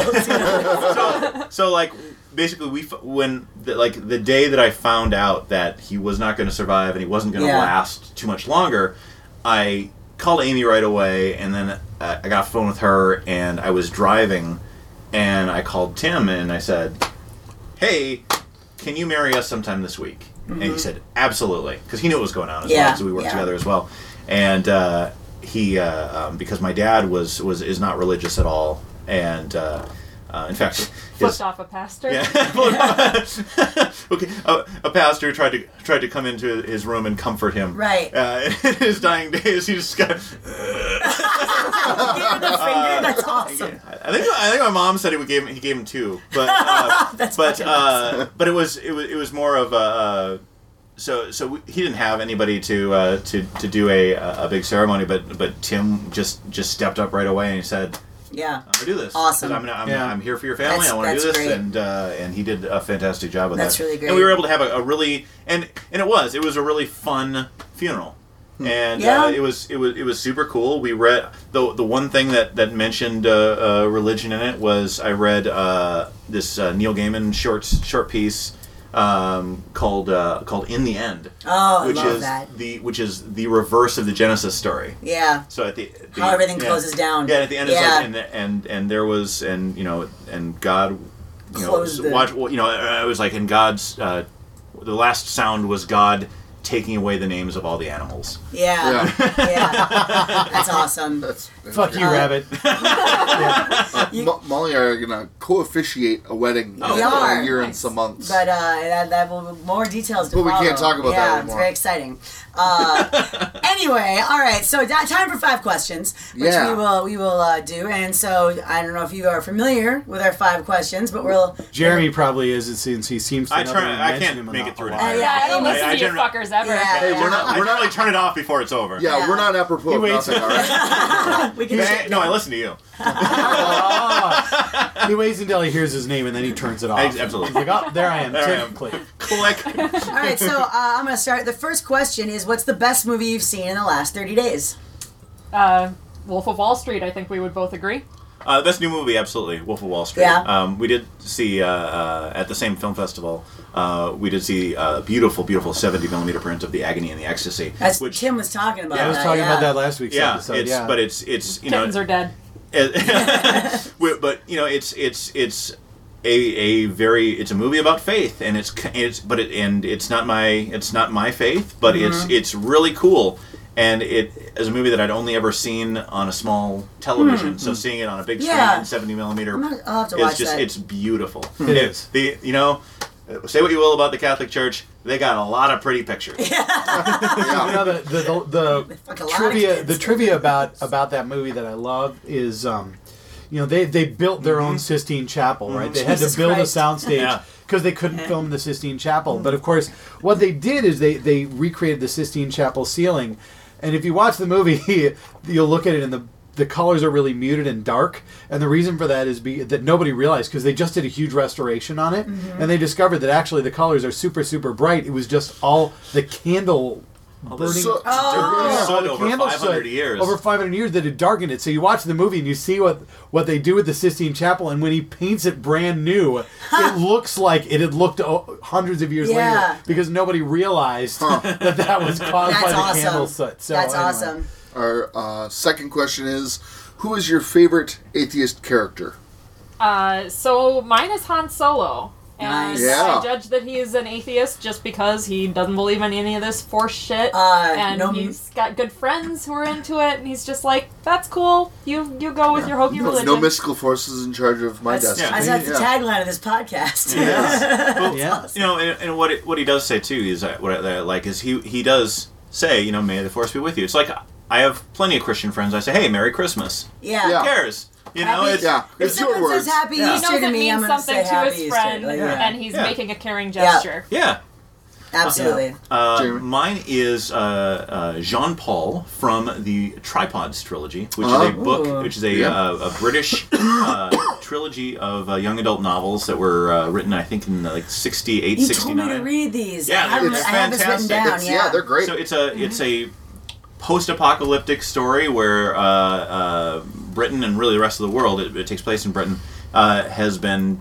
so, so like basically we f- when the, like the day that I found out that he was not going to survive and he wasn't going to Yeah. last too much longer, I called Amy right away, and then uh, I got off the phone with her, and I was driving, and I called Tim and I said, "Hey, can you marry us sometime this week?" And he said, "Absolutely," because he knew what was going on as Mm-hmm. Yeah, well, because we worked yeah. together as well, and uh, he uh, um, because my dad was was is not religious at all, and uh, uh, in fact. Flipped his- off a pastor. yeah. okay. A, a pastor tried to tried to come into his room and comfort him. Right. Uh, in his dying days, he just got. Give him the finger. That's awesome. I think I think my mom said he gave him, he gave him two, but uh, That's but fucking uh, but it was it was it was more of a. Uh, so so we, he didn't have anybody to uh, to to do a a big ceremony, but but Tim just just stepped up right away and he said, Yeah. I'm gonna do this. Awesome. 'Cause I'm, gonna, I'm, Yeah. I'm here for your family. That's- I want to do that's this, great. and uh, and he did a fantastic job with That's that. really great. And we were able to have a, a really and and it was it was a really fun funeral, and Yeah. uh, it was it was it was super cool. We read the the one thing that that mentioned uh, uh, religion in it was I read uh, this uh, Neil Gaiman short short piece um, called uh, called In the End, Oh, I which love is that. the which is the reverse of the Genesis story. Yeah. So at the, the How everything yeah. closes down. Yeah, at the end it's Yeah. like and the, and and there was and you know and God, you know, Closed the- watch you know it was like in God's uh, the last sound was God taking away the names of all the animals. Yeah. Yeah. That's awesome. That's, that's Fuck great. you, Rabbit. Uh, You- Mo- Molly and I are gonna co-officiate a wedding Oh, in We a are. year and Nice. some months. But uh, that, that will more details to But we follow. can't talk about that yeah, anymore. it's very exciting. Uh, anyway, all right. So da- time for five questions, which Yeah. we will we will uh, do. And so I don't know if you are familiar with our five questions, but we'll Jeremy probably is, since he seems to I know try- that we I mention can't him make a it through lot. it. Uh, Yeah, I don't I- listen I to you generally- fuckers ever. Yeah. Hey, we're not. I We're normally not. turn it off before it's over. Yeah, Yeah. we're not apropos He of waits- nothing. All right. we can. Hey, no, I listen to you. Oh. He waits until he hears his name and then he turns it off. Ex- absolutely. He's like, oh, there I am. There I Tick, am. click. Click. All right. So uh, I'm going to start. The first question is, what's the best movie you've seen in the last thirty days? Uh, Wolf of Wall Street, I think we would both agree. Uh, best new movie, absolutely, Wolf of Wall Street. Yeah. Um, we did see uh, uh, at the same film festival. Uh, we did see a beautiful, beautiful seventy millimeter print of The Agony and the Ecstasy. As which, Tim was talking about. I was that, talking yeah. about that last week's yeah, episode. it's yeah. but it's it's you know, Kittens are dead. it- we- but you know, it's it's it's a a very it's a movie about faith, and it's it's but it and it's not my it's not my faith, but Mm-hmm. it's it's really cool. And it is a movie that I'd only ever seen on a small television, so seeing it on a big screen, Hmm. Yeah. seventy millimeter, I'm not- I'll have to is watch just that. it's beautiful. It It is. The you know, say what you will about the Catholic Church, they got a lot of pretty pictures. you know, the the, the, Fuck a the lot of trivia kids. the trivia about about that movie that I love is um, you know they they built their own Sistine Chapel, right? They had Jesus to build Christ. a soundstage Yeah. because they couldn't film in the Sistine Chapel. But of course, what they did is they they recreated the Sistine Chapel ceiling, and if you watch the movie, you'll look at it and the the colors are really muted and dark, and the reason for that is be, that nobody realized because they just did a huge restoration on it, Mm-hmm. and they discovered that actually the colors are super super bright. It was just all the candle burning. So- Oh. Yeah, Soot all the over candle five hundred soot years. Over five hundred years that had darkened it. So you watch the movie and you see what what they do with the Sistine Chapel, and when he paints it brand new, it looks like it had looked oh, hundreds of years Yeah. later because nobody realized that that was caused That's by the awesome. candle soot. So That's anyway. awesome. Our uh, second question is, who is your favorite atheist character? Uh, so mine is Han Solo. And Nice. Yeah. I judge that he is an atheist just because he doesn't believe in any of this force shit. Uh, and no- he's got good friends who are into it, and he's just like, that's cool. You you go with your hokey No, religion. no mystical forces in charge of my That's, destiny. that's the Yeah. tagline of this podcast. Well, Yeah. you know, and, and what it, what he does say too is that what I like is he he does say, you know, may the force be with you. It's like I have plenty of Christian friends. I say, hey, Merry Christmas. Yeah. Yeah. Who cares? You know, Happy- it's Yeah, If it's your someone words. says Happy Yeah. He Easter knows to it me, I'm means going to say something to Happy his Easter. friend, Like, Yeah. and he's Yeah. making a caring gesture. yeah. Absolutely. Uh, Jeremy? mine is uh, uh, Jean Paul from the Tripods trilogy, which Uh-huh. is a book, Ooh. which is a, Yeah. uh, a British uh, trilogy of uh, young adult novels that were uh, written, I think, in like sixty-eight, You told sixty-nine. me to read these. Yeah, I, haven't, it's I have this written fantastic. down. It's- yeah. yeah, they're great. So it's a it's a post-apocalyptic story where uh, uh, Britain and really the rest of the world, it, it takes place in Britain, uh, has been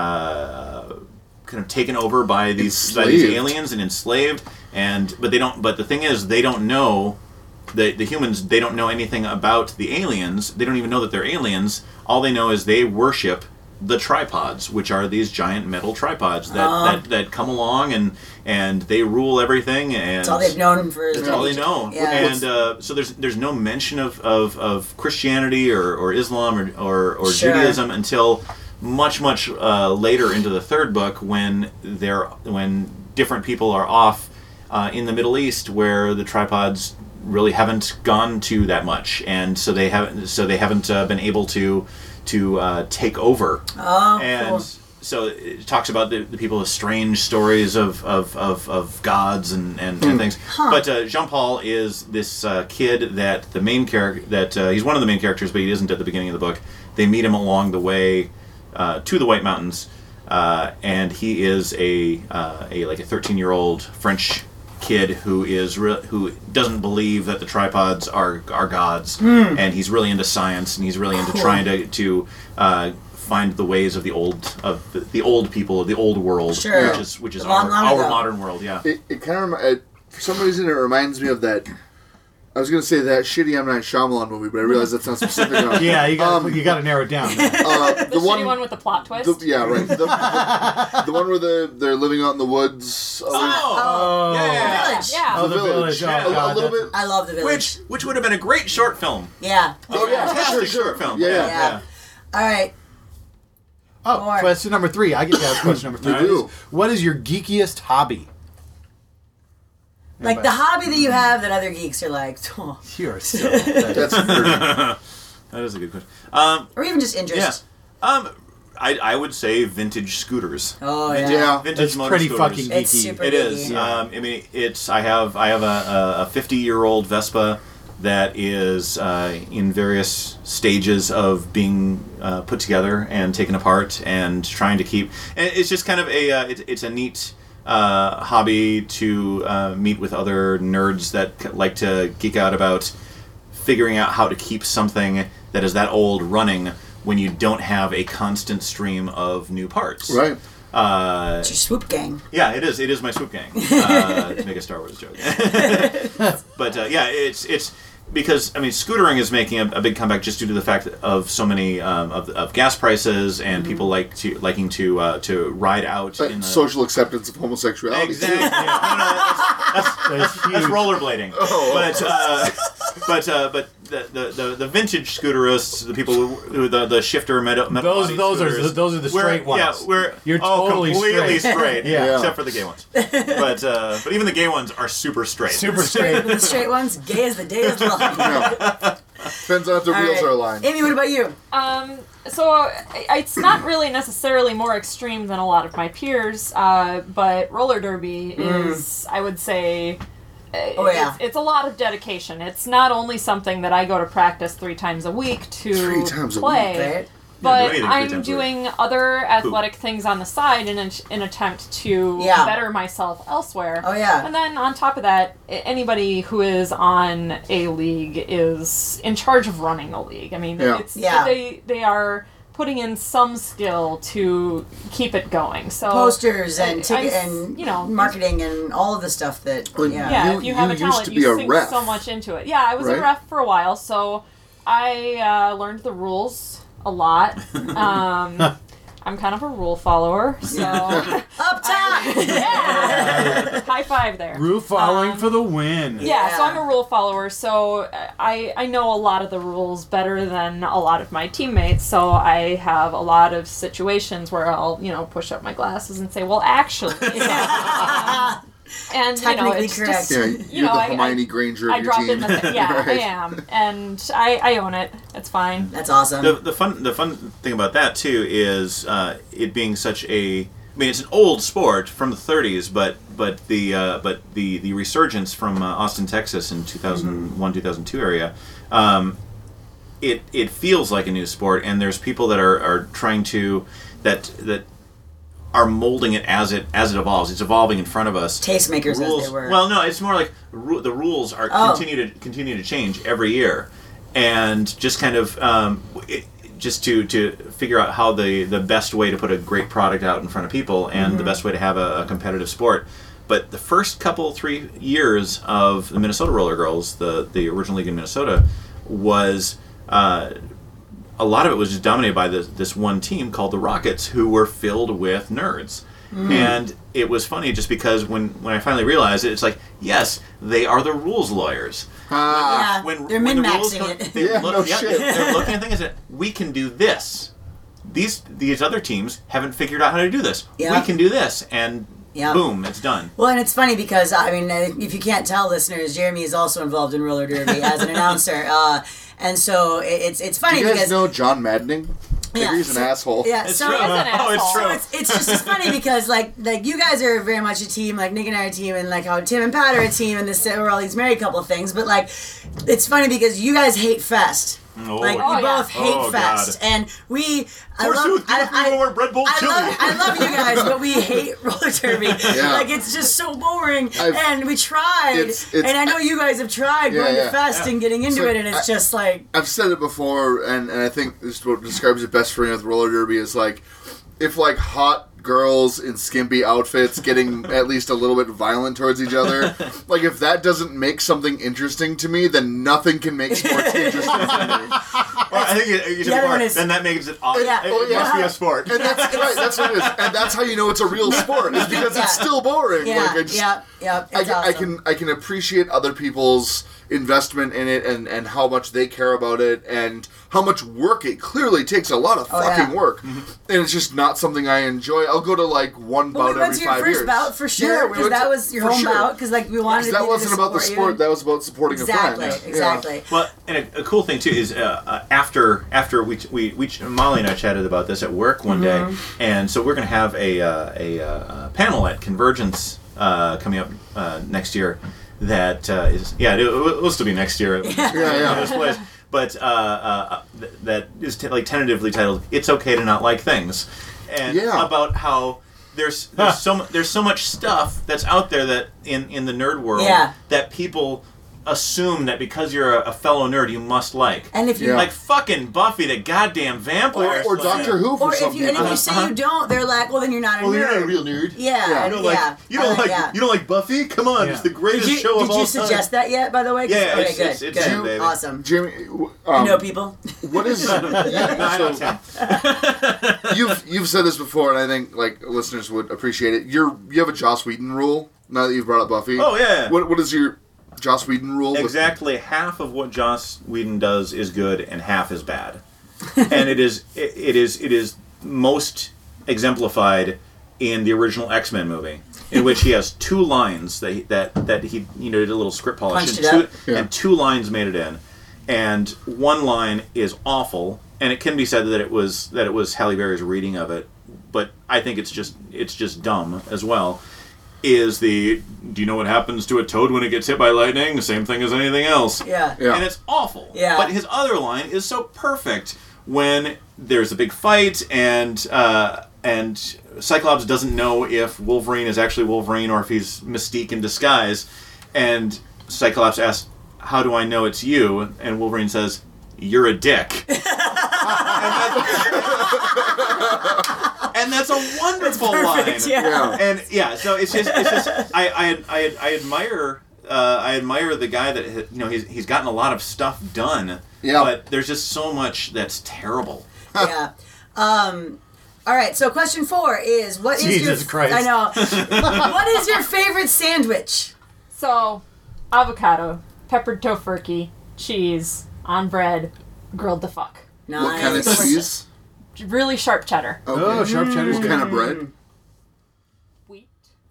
uh, kind of taken over by these by these Enslaved. aliens and enslaved. And but they don't. But the thing is, they don't know. The, the humans, they don't know anything about the aliens. They don't even know that they're aliens. All they know is they worship the tripods, which are these giant metal tripods that, Oh. that, that come along and and they rule everything. And That's all they've known for. that's all they know. Yeah. And uh, so there's there's no mention of, of, of Christianity or, or Islam or or, or Sure. Judaism until much much uh, later into the third book when they're when different people are off uh, in the Middle East where the tripods really haven't gone to that much, and so they haven't so they haven't uh, been able to to uh, take over. Oh, And cool. so it talks about the, the people with strange stories of, of, of, of gods and, and, and things. But uh, Jean Paul is this uh, kid that the main character that uh, he's one of the main characters, but he isn't at the beginning of the book. They meet him along the way uh, to the White Mountains, uh, and he is a uh, a like a thirteen year old French kid who is re- who doesn't believe that the tripods are are gods, and he's really into science, and he's really into trying to to uh, find the ways of the old of the, the old people of the old world, Sure. which is which is Long, our, long our ago. modern world. Yeah. It, it kind of it, for some reason it reminds me of that. I was gonna say that shitty M Night Shyamalan movie, but I realized that's not specific enough. Yeah, you got Um, you got to narrow it down. man. Uh, The, the shitty one, one with the plot twist. the, yeah, right. The, the, the one where they're they're living out in the woods. Uh, Oh, yeah. Village. yeah. Oh, the the village. village. Yeah. Oh, a, God, a little that's- bit. I love the village. Which which would have been a great short film. Yeah. Oh yeah, sure, Fantastic sure. short film. Yeah, yeah. Yeah. All right. Oh, Four. question number three. I get to ask question number three. You do. What is your geekiest hobby? Like the hobby that you have that other geeks are like, oh. You are so pathetic. That's pretty. That is a good question. Um, Or even just yeah. interest. Um, I I would say vintage scooters. Oh, yeah. Yeah. Vintage It's motor pretty scooters. fucking It's geeky. super It is. geeky. Um, I mean, it's. I have. I have a a fifty-year-old Vespa that is uh, in various stages of being uh, put together and taken apart and trying to keep. And it's just kind of a. Uh, it, it's a neat uh, hobby to uh, meet with other nerds that c- like to geek out about figuring out how to keep something that is that old running when you don't have a constant stream of new parts. Right. Uh, It's your swoop gang. yeah, it is. It is my swoop gang uh, to make a Star Wars joke. But uh, yeah, it's it's because I mean, scootering is making a, a big comeback just due to the fact of so many um, of, of gas prices and people like to liking to uh, to ride out Uh, in the social acceptance of homosexuality. Exactly. Yeah. No, no, that's, That's that's, huge. that's rollerblading. Oh. But uh, but uh, but the, the, the, the vintage scooterists, the people who, who the the shifter metal, metal Those body those are scooters, those are the we're- straight ones. Yeah, we're You're oh, totally completely straight. straight. Yeah. except for the gay ones. But uh, but even the gay ones are super straight. super straight. The straight ones, gay as the day is long. Yeah. Depends on if the All wheels right. are aligned. Amy, what about you? Um, so I- it's not really necessarily more extreme than a lot of my peers, uh, but roller derby is, I would say, uh, Oh, yeah. it's, it's a lot of dedication. It's not only something that I go to practice three times a week to Three times a play, week, Right? but Yeah, do anything three I'm times a week. doing other athletic things on the side in an, an attempt to Yeah. better myself elsewhere. Oh, yeah. And then on top of that, a- anybody who is on a league is in charge of running the league. I mean, Yeah. it's Yeah. they they are putting in some skill to keep it going. So Posters and I- ticket I'm s- and you know marketing and all of the stuff that Well, yeah. yeah, You- if you have you a used talent, to you be a sink ref. so much into it. Yeah, I was Right? a ref for a while, so I uh, learned the rules a lot. Um, I'm kind of a rule follower, so Up top. yeah, high five there. Rule following Um, for the win. Yeah, so Yeah. I'm a rule follower, so uh, I I know a lot of the rules better than a lot of my teammates. So I have a lot of situations where I'll you know push up my glasses and say, well, actually, and you know Technically it's correct. just Yeah, you you're know the I, Hermione I, Granger of I your drop team. in the th- yeah Right. I am, and I I own it. It's fine. That's awesome. The, the fun the fun thing about that too is uh, it being such a. I mean, it's an old sport from the thirties, but but the uh, but the, the resurgence from uh, Austin, Texas, in two thousand one, two thousand two area, um, it it feels like a new sport, and there's people that are, are trying to that that are molding it as it as it evolves. It's evolving in front of us. Tastemakers rules, as they were. Well, no, it's more like ru- the rules are Oh. continue to continue to change every year, and just kind of um, it, just to to figure out how the the best way to put a great product out in front of people and Mm-hmm. the best way to have a, a competitive sport. But the first couple three years of the Minnesota Roller Girls, the the original league in Minnesota, was. Uh, a lot of it was just dominated by this, this one team called the Rockets, who were filled with nerds. And it was funny just because when, when I finally realized it, it's like, yes, they are the rules lawyers. Ah, Yeah, they're min-maxing come- it. they Yeah, look- no yeah, shit. They're looking at things that we can do this. These these other teams haven't figured out how to do this. Yeah. We can do this, and Yeah. boom, it's done. Well, and it's funny because I mean, uh, if you can't tell, listeners, Jeremy is also involved in roller derby as an announcer, uh, and so it- it's it's do funny you guys because know John Maddening? Yeah, He's an so- asshole. yeah, It's so true. He's an Oh, it's asshole. true. So it's, it's just it's funny because like like you guys are very much a team, like Nick and I are a team, and like how Tim and Pat are a team, and this we're all these married couple things. But like, it's funny because you guys hate Fest, Oh, Like Oh, we yeah. both hate Oh, fest, God. and we. I Forsooth, love. give us I, I, more Red Bull I chili. love, I love you guys, but we hate roller derby. Like it's just so boring. I've- and we tried, it's- it's- and I know you guys have tried Yeah, going yeah. to fest Yeah. and getting into So it, and it's I- just like I've said it before, and, and I think this is what describes it best for me with roller derby is like, if like hot girls in skimpy outfits getting at least a little bit violent towards each other, like if that doesn't make something interesting to me, then nothing can make sports interesting to me. Well, I think it, you The other one is- then that makes it. Odd. Yeah. It, Oh, it yeah. must be a sport. And that's right. That's what it is, and that's how you know it's a real sport. Is because it's still boring. yeah, Like I just, yeah, yeah. I, It's can- I awesome. can I can appreciate other people's investment in it and, and how much they care about it and how much work it clearly takes a lot of Oh, fucking yeah. work, and it's just not something I enjoy. I'll go to like one Well, bout we went every to your five first years. bout for Yeah, sure we because went that to- was your for home sure. bout because like we wanted to That be there wasn't to about the support sport. you. That was about supporting exactly, a friend. Yeah. exactly. Well, and a, a cool thing too is uh, uh, after after we we we Molly and I chatted about this at work one Mm-hmm. day, and so we're going to have a uh, a uh, panel at Convergence uh, coming up uh, next year. That uh, is yeah, it, it will still be next year. At Yeah, yeah. this place. But uh, uh, th- that is t- like tentatively titled "It's Okay to Not Like Things," and Yeah. about how there's there's so mu- there's so much stuff that's out there that in in the nerd world Yeah. that people assume that because you're a, a fellow nerd you must like. And if you Yeah. Like fucking Buffy the goddamn vampire. Or, or Slayer. Doctor Who for or some if you and people. if you say Uh-huh. you don't, they're like, well, then you're not a well, nerd. you're not a real nerd. Yeah, Yeah. You don't like yeah. you don't Uh, like yeah. you don't like Buffy? Come on, Yeah. it's the greatest Did you, show did of all you time. suggest that yet, by the way? 'Cause- Yeah, okay, it's- good, it's- it's good, you, baby. awesome. Jimmy, You um, know people. what is I know, so, Tim. you've you've said this before, and I think like listeners would appreciate it. You're you have a Joss Whedon rule. Now that you've brought up Buffy, Oh yeah. What what is your Joss Whedon rule? with- Exactly half of what Joss Whedon does is good, and half is bad. And it is it, it is it is most exemplified in the original X-Men movie, in which he has two lines that he, that that he you know did a little script polish, Punched and it two, up. Yeah. and two lines made it in, and one line is awful, and it can be said that it was that it was Halle Berry's reading of it, but I think it's just it's just dumb as well. Is the do you know what happens to a toad when it gets hit by lightning? The same thing as anything else. Yeah. Yeah. And it's awful. Yeah. But his other line is so perfect when there's a big fight and uh, and Cyclops doesn't know if Wolverine is actually Wolverine or if he's Mystique in disguise, and Cyclops asks, "How do I know it's you?" And Wolverine says, "You're a dick." and, that's, and that's a wonderful Perfect, line. yeah. Yeah. And yeah, so it's just it's just I I I, I admire uh, I admire the guy that you know he's he's gotten a lot of stuff done. Yeah. But there's just so much that's terrible. Yeah. Um, all right. So question four is what is Jesus your Christ. I know. What is your favorite sandwich? So, avocado, peppered tofurkey, cheese on bread, grilled the fuck. Nice. What kind of cheese? Really sharp cheddar. Okay. Oh, sharp cheddar's What good. kind of bread? Wheat.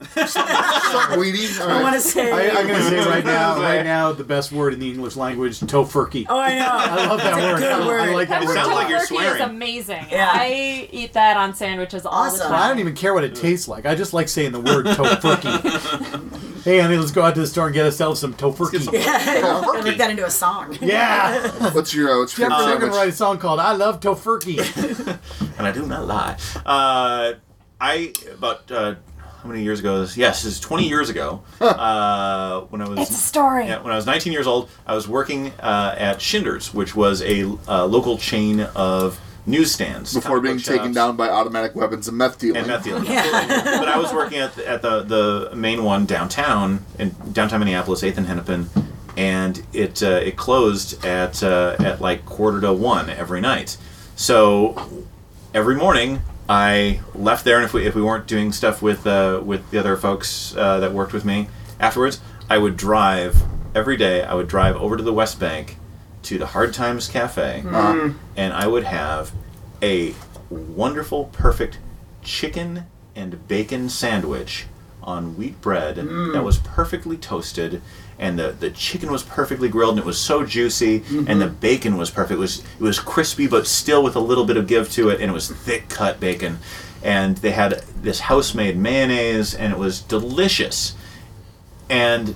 Wheaty. All I want right. to say. I, I'm gonna say right now, Say. right now, the best word in the English language, tofurkey. Oh, I know. I love that word. good I- word. I like that It word. sounds a lot. like you're Tofurkey swearing. is amazing. Yeah. I eat that on sandwiches all Awesome. the Well, I time. don't even care what it tastes like. I just like saying the word tofurkey. Hey, honey, let's go out to the store and get ourselves some tofurkey. some- Yeah. Gonna make that into a song. Yeah. What's your uh, what's your Jeff, favorite we're gonna sandwich? write a song called "I Love Tofurkey." And I do not lie. Uh, I about uh, how many years ago? Yes, this is twenty years ago. Uh, when I was It's a story. Yeah, when I was nineteen years old, I was working uh, at Schindler's, which was a uh, local chain of newsstands Before comic being book taken shops, down by automatic weapons and meth dealing. and meth dealing. Absolutely. But I was working at the, at the the main one downtown in downtown Minneapolis, eighth and Hennepin, and it uh, it closed at uh, at like quarter to one every night. So every morning I left there, and if we if we weren't doing stuff with uh, with the other folks uh, that worked with me afterwards, I would drive every day. I would drive over to the West Bank to the Hard Times Cafe, and I would have a wonderful, perfect chicken and bacon sandwich on wheat bread that was perfectly toasted, and the, the chicken was perfectly grilled, and it was so juicy, and the bacon was perfect. It was it was crispy, but still with a little bit of give to it, and it was thick cut bacon. And they had this house-made mayonnaise, and it was delicious. And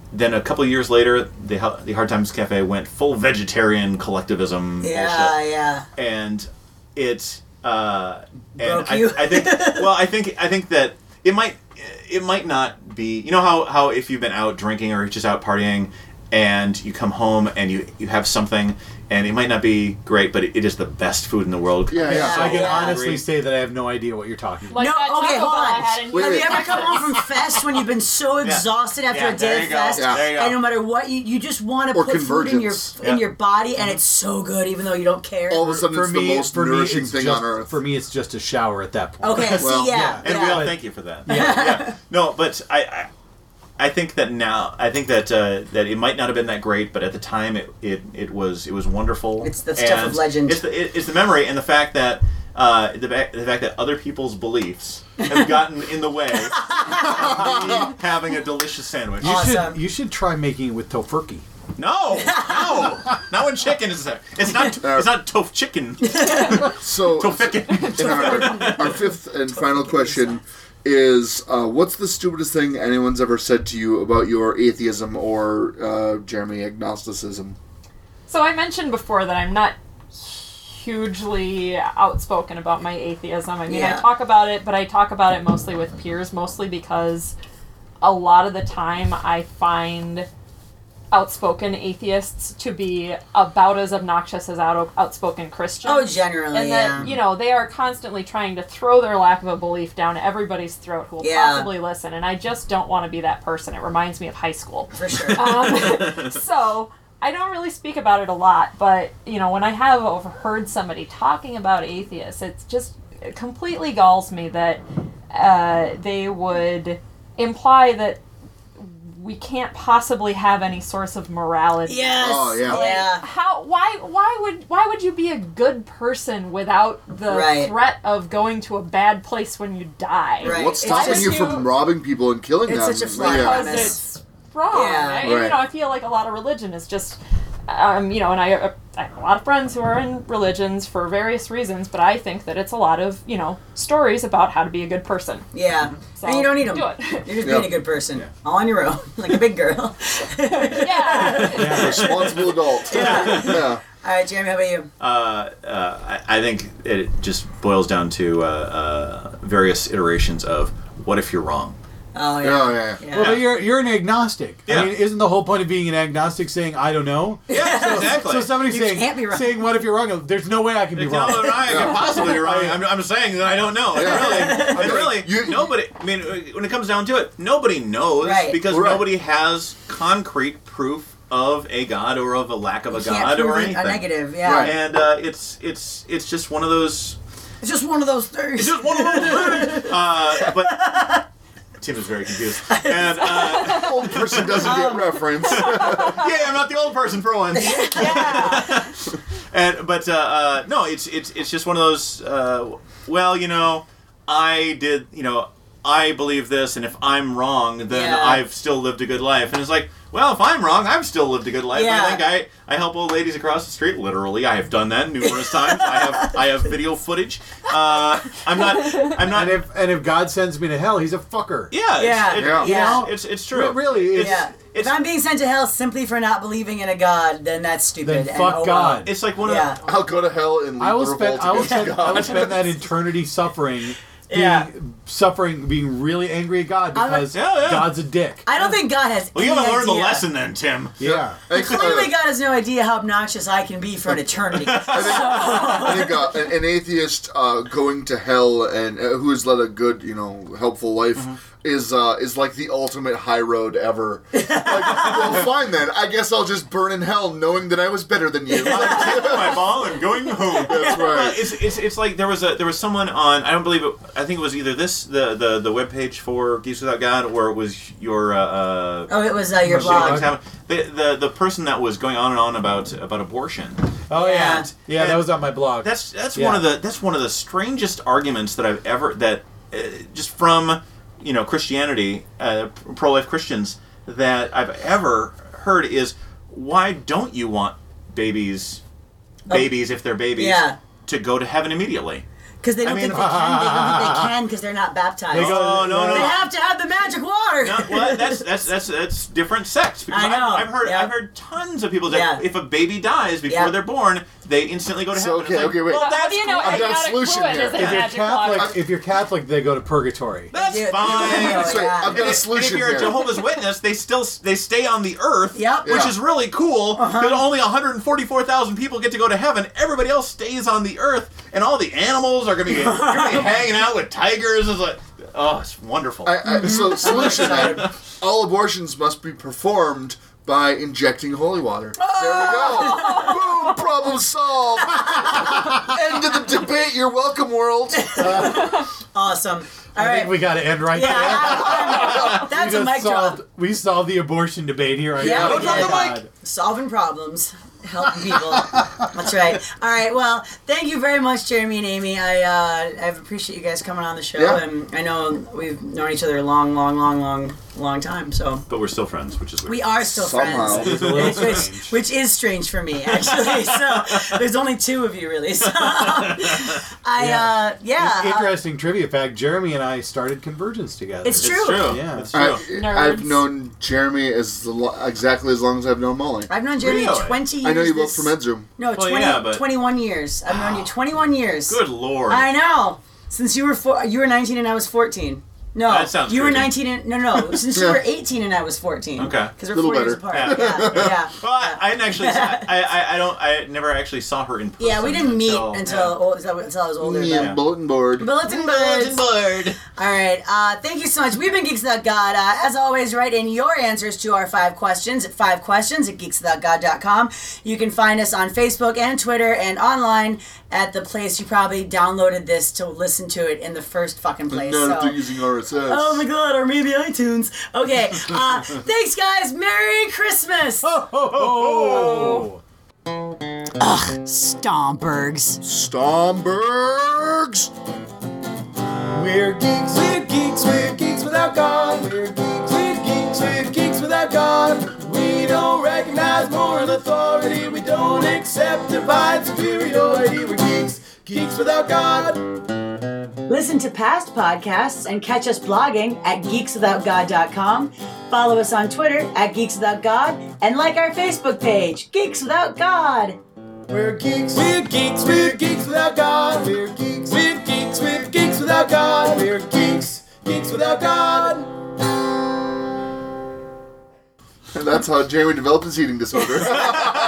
then a couple years later, the Hel- the Hard Times Cafe went full vegetarian collectivism Yeah, bullshit, yeah. and it uh, and Broke I, you. I think well, I think I think that it might it might not be, you know how how if you've been out drinking or just out partying and you come home and you you have something. And it might not be great, but it, it is the best food in the world. Yeah, yeah. I can Yeah. honestly say that I have no idea what you're talking about. Like No, that okay, Taco hold Bell I on. had in Wait, Have here. you ever come home from fest when you've been so exhausted after Yeah, a there day you of go. fest, Yeah. There you go. and no matter what, you, you just want to Or put food in your Convergence. in Yeah. your body, and it's so good, even though you don't care. All of a sudden, For it's me, the most for me, nourishing it's thing just, on earth. For me, it's just a shower at that point. Okay, Well, see, yeah, And yeah. we all thank you for that. Yeah, yeah. No, but I, I, I think that now, I think that uh, that it might not have been that great, but at the time, it it, it was it was wonderful. It's the stuff of And legend. It's the it, it's the memory and the fact that uh, the fa- the fact that other people's beliefs have gotten in the way of me having a delicious sandwich. You Awesome. should you should try making it with tofurkey. No, no, not when chicken is there. It's not. It's not tof chicken. So, Toficken. in our, our fifth and final question is, uh, what's the stupidest thing anyone's ever said to you about your atheism or, uh, Jeremy, agnosticism? So I mentioned before that I'm not hugely outspoken about my atheism. I mean, Yeah. I talk about it, but I talk about it mostly with peers, mostly because a lot of the time I find outspoken atheists to be about as obnoxious as out- outspoken Christians. Oh, generally, and yeah. that, you know, they are constantly trying to throw their lack of a belief down everybody's throat who will Yeah. possibly listen, and I just don't want to be that person. It reminds me of high school. For sure. Um, so I don't really speak about it a lot, but you know, when I have overheard somebody talking about atheists, it's just it completely galls me that uh, they would imply that we can't possibly have any source of morality. Yes. Oh, yeah. Yeah. How? Why? Why would? Why would you be a good person without the Right. threat of going to a bad place when you die? Right. What's It's stopping just- you from robbing people and killing It's them? such a flawed Yeah. Because premise. it's wrong. Yeah. I, and, Right. You know, I feel like a lot of religion is just, um, you know, and I, uh, I have a lot of friends who are in religions for various reasons, but I think that it's a lot of, you know, stories about how to be a good person. Yeah. So, and you don't need them. do it. You're just Yeah. being a good person. All on your own. Like a big girl. Yeah. Responsible adult. Yeah. All right, Jeremy, how about you? Uh, uh, I, I think it just boils down to uh, uh, various iterations of what if you're wrong. Oh, yeah. Yeah, yeah, yeah. Well, but you're you're an agnostic. Yeah. I mean, isn't the whole point of being an agnostic saying I don't know? Yeah, exactly. So somebody's You saying can't be wrong. saying what if you're wrong? There's no way I can be No, wrong. no, no, I can possibly be wrong. I'm, I'm saying that I don't know. And Yeah. really, and really, You- nobody. I mean, when it comes down to it, nobody knows Right. because Right. nobody has concrete proof of a god or of a lack of a Can't god prove or it anything. a negative, yeah. Right. And uh, it's it's it's just one of those. It's just one of those things. It's just one of those things. Uh, but Tim is very confused. And uh, Old person doesn't get reference. yeah, I'm not the old person for once. Yeah. And but uh, uh, no, it's it's it's just one of those. Uh, well, you know, I did. You know, I believe this, and if I'm wrong, then Yeah. I've still lived a good life. And it's like, well, if I'm wrong, I've still lived a good life. Yeah. I think I, I help old ladies across the street. Literally, I have done that numerous times. I have I have video footage. Uh, I'm not. I'm not. And if and if God sends me to hell, he's a fucker. yeah, it's, Yeah. it- Yeah. It's, Yeah. it's it's true. Re- really, it's, Yeah. It's- if I'm being sent to hell simply for not believing in a god, then that's stupid. Then and fuck oh well. God. It's like one Yeah. of I'll go to hell and leave I will the spend revolt I will against spend I will God. spend that eternity suffering. Being, Yeah. suffering, being really angry at God I'm- because Yeah, yeah. God's a dick. I don't think God has well, you any haven't learned the idea. lesson then, Tim. Yeah. Hey, Clearly, uh, God has no idea how obnoxious I can be for an eternity. I think uh, an, an atheist uh, going to hell and uh, who has led a good, you know, helpful life Mm-hmm. is uh, is like the ultimate high road ever. Like, well, fine then. I guess I'll just burn in hell, knowing that I was better than you. My ball and going home. That's Well, right. it's, it's it's like there was a there was someone on I don't believe it I think it was either this the the the webpage for Geeks Without God or it was your uh, uh Oh, it was uh, your shit blog. things happen. the, the the person that was going on and on about about abortion. Oh yeah. Yeah. Yeah, that And was on my blog. That's that's Yeah. one of the that's one of the strangest arguments that I've ever that uh, just from you know Christianity uh, pro life Christians that I've ever heard is why don't you want babies babies if they're babies Yeah. to go to heaven immediately? Because they don't I mean- think they can. They don't think they can because they're not baptized. They go- Oh no no! They no. have to have the magic water. No, well, that's that's that's that's different sects. Because I know, I've, I've heard yeah. I've heard tons of people that Yeah. if a baby dies before Yeah. they're born, they instantly go to So, heaven. okay, It's like, okay, wait. Well, Well, how that's do you know cool. I've got a idiotic solution fluid here. isn't If you're magic water? Catholic, if you're Catholic, they go to purgatory. That's They do. fine. That's right. Yeah. I've got a And solution if you're here. a Jehovah's Witness, they still they stay on the earth, Yep. which Yeah. is really cool. Because only one hundred forty-four thousand people get to go to heaven. Everybody else stays on the earth, and all the animals are gonna be, you're gonna be hanging out with tigers. It's like, oh, it's wonderful. I, I, so solution then, all abortions must be performed by injecting holy water. There we go. Boom, problem solved. End of the debate. You're welcome, world. Awesome. All I right. think we got to end right yeah, there. I- I- We that's a just mic solved, drop. we solved the abortion debate here. on Yeah, Your we did. God. Solving problems, helping people. That's right. All right. Well, thank you very much, Jeremy and Amy. I uh, I appreciate you guys coming on the show, Yeah. and I know we've known each other a long, long, long, long, long time. So but we're still friends, which is weird. we are still Somehow. friends, It's a little which, which, strange. which is strange for me actually. So there's only two of you really. So I Yeah. uh, yeah. uh, Interesting trivia fact: Jeremy and I started Convergence together. It's It's true. true. Yeah. It's true. I, Nerds. I've known Jeremy as the lo- exactly as long as I've known Molly. I've known Jeremy Really? twenty years. I know you both this- from Ed's room. No, Well, twenty, yeah, but- twenty-one years. I've known you twenty-one years. Good lord. I know. Since you were four, you were nineteen and I was fourteen. No, That sounds you were crazy. nineteen and no, no. Since you Yeah. were eighteen and I was fourteen. Okay. because we're Little four years better. apart. Yeah. Yeah, yeah. Well, I, I didn't actually. I, I I don't. I never actually saw her in person. Yeah, we didn't meet until, until yeah. old, until, until I was older. Yeah, but- bulletin board. Bulletin Bulletin boards. board. All right. Uh, thank you so much. We've been Geeks Without God. Uh, as always, write in your answers to our five questions at five questions at geeks without god dot com. You can find us on Facebook and Twitter and online at the place you probably downloaded this to listen to it in the first fucking place. Not if so. they're using R S S. Oh my god, or maybe iTunes. Okay. Uh, thanks, guys. Merry Christmas. Ho, ho, ho. Stombergs. Stombergs! We're geeks, we're geeks, we're geeks without God. We're geeks, we're geeks, we're geeks without God. We don't recognize moral authority. We don't accept divine superiority. We're geeks, geeks without God. Listen to past podcasts and catch us blogging at geeks without god dot com. Follow us on Twitter at Geeks Without God and like our Facebook page, Geeks Without God. We're geeks, we're geeks, we're geeks without God. We're geeks, we're geeks, we're geeks without God. We're geeks, geeks without God. And that's how Jeremy developed his eating disorder.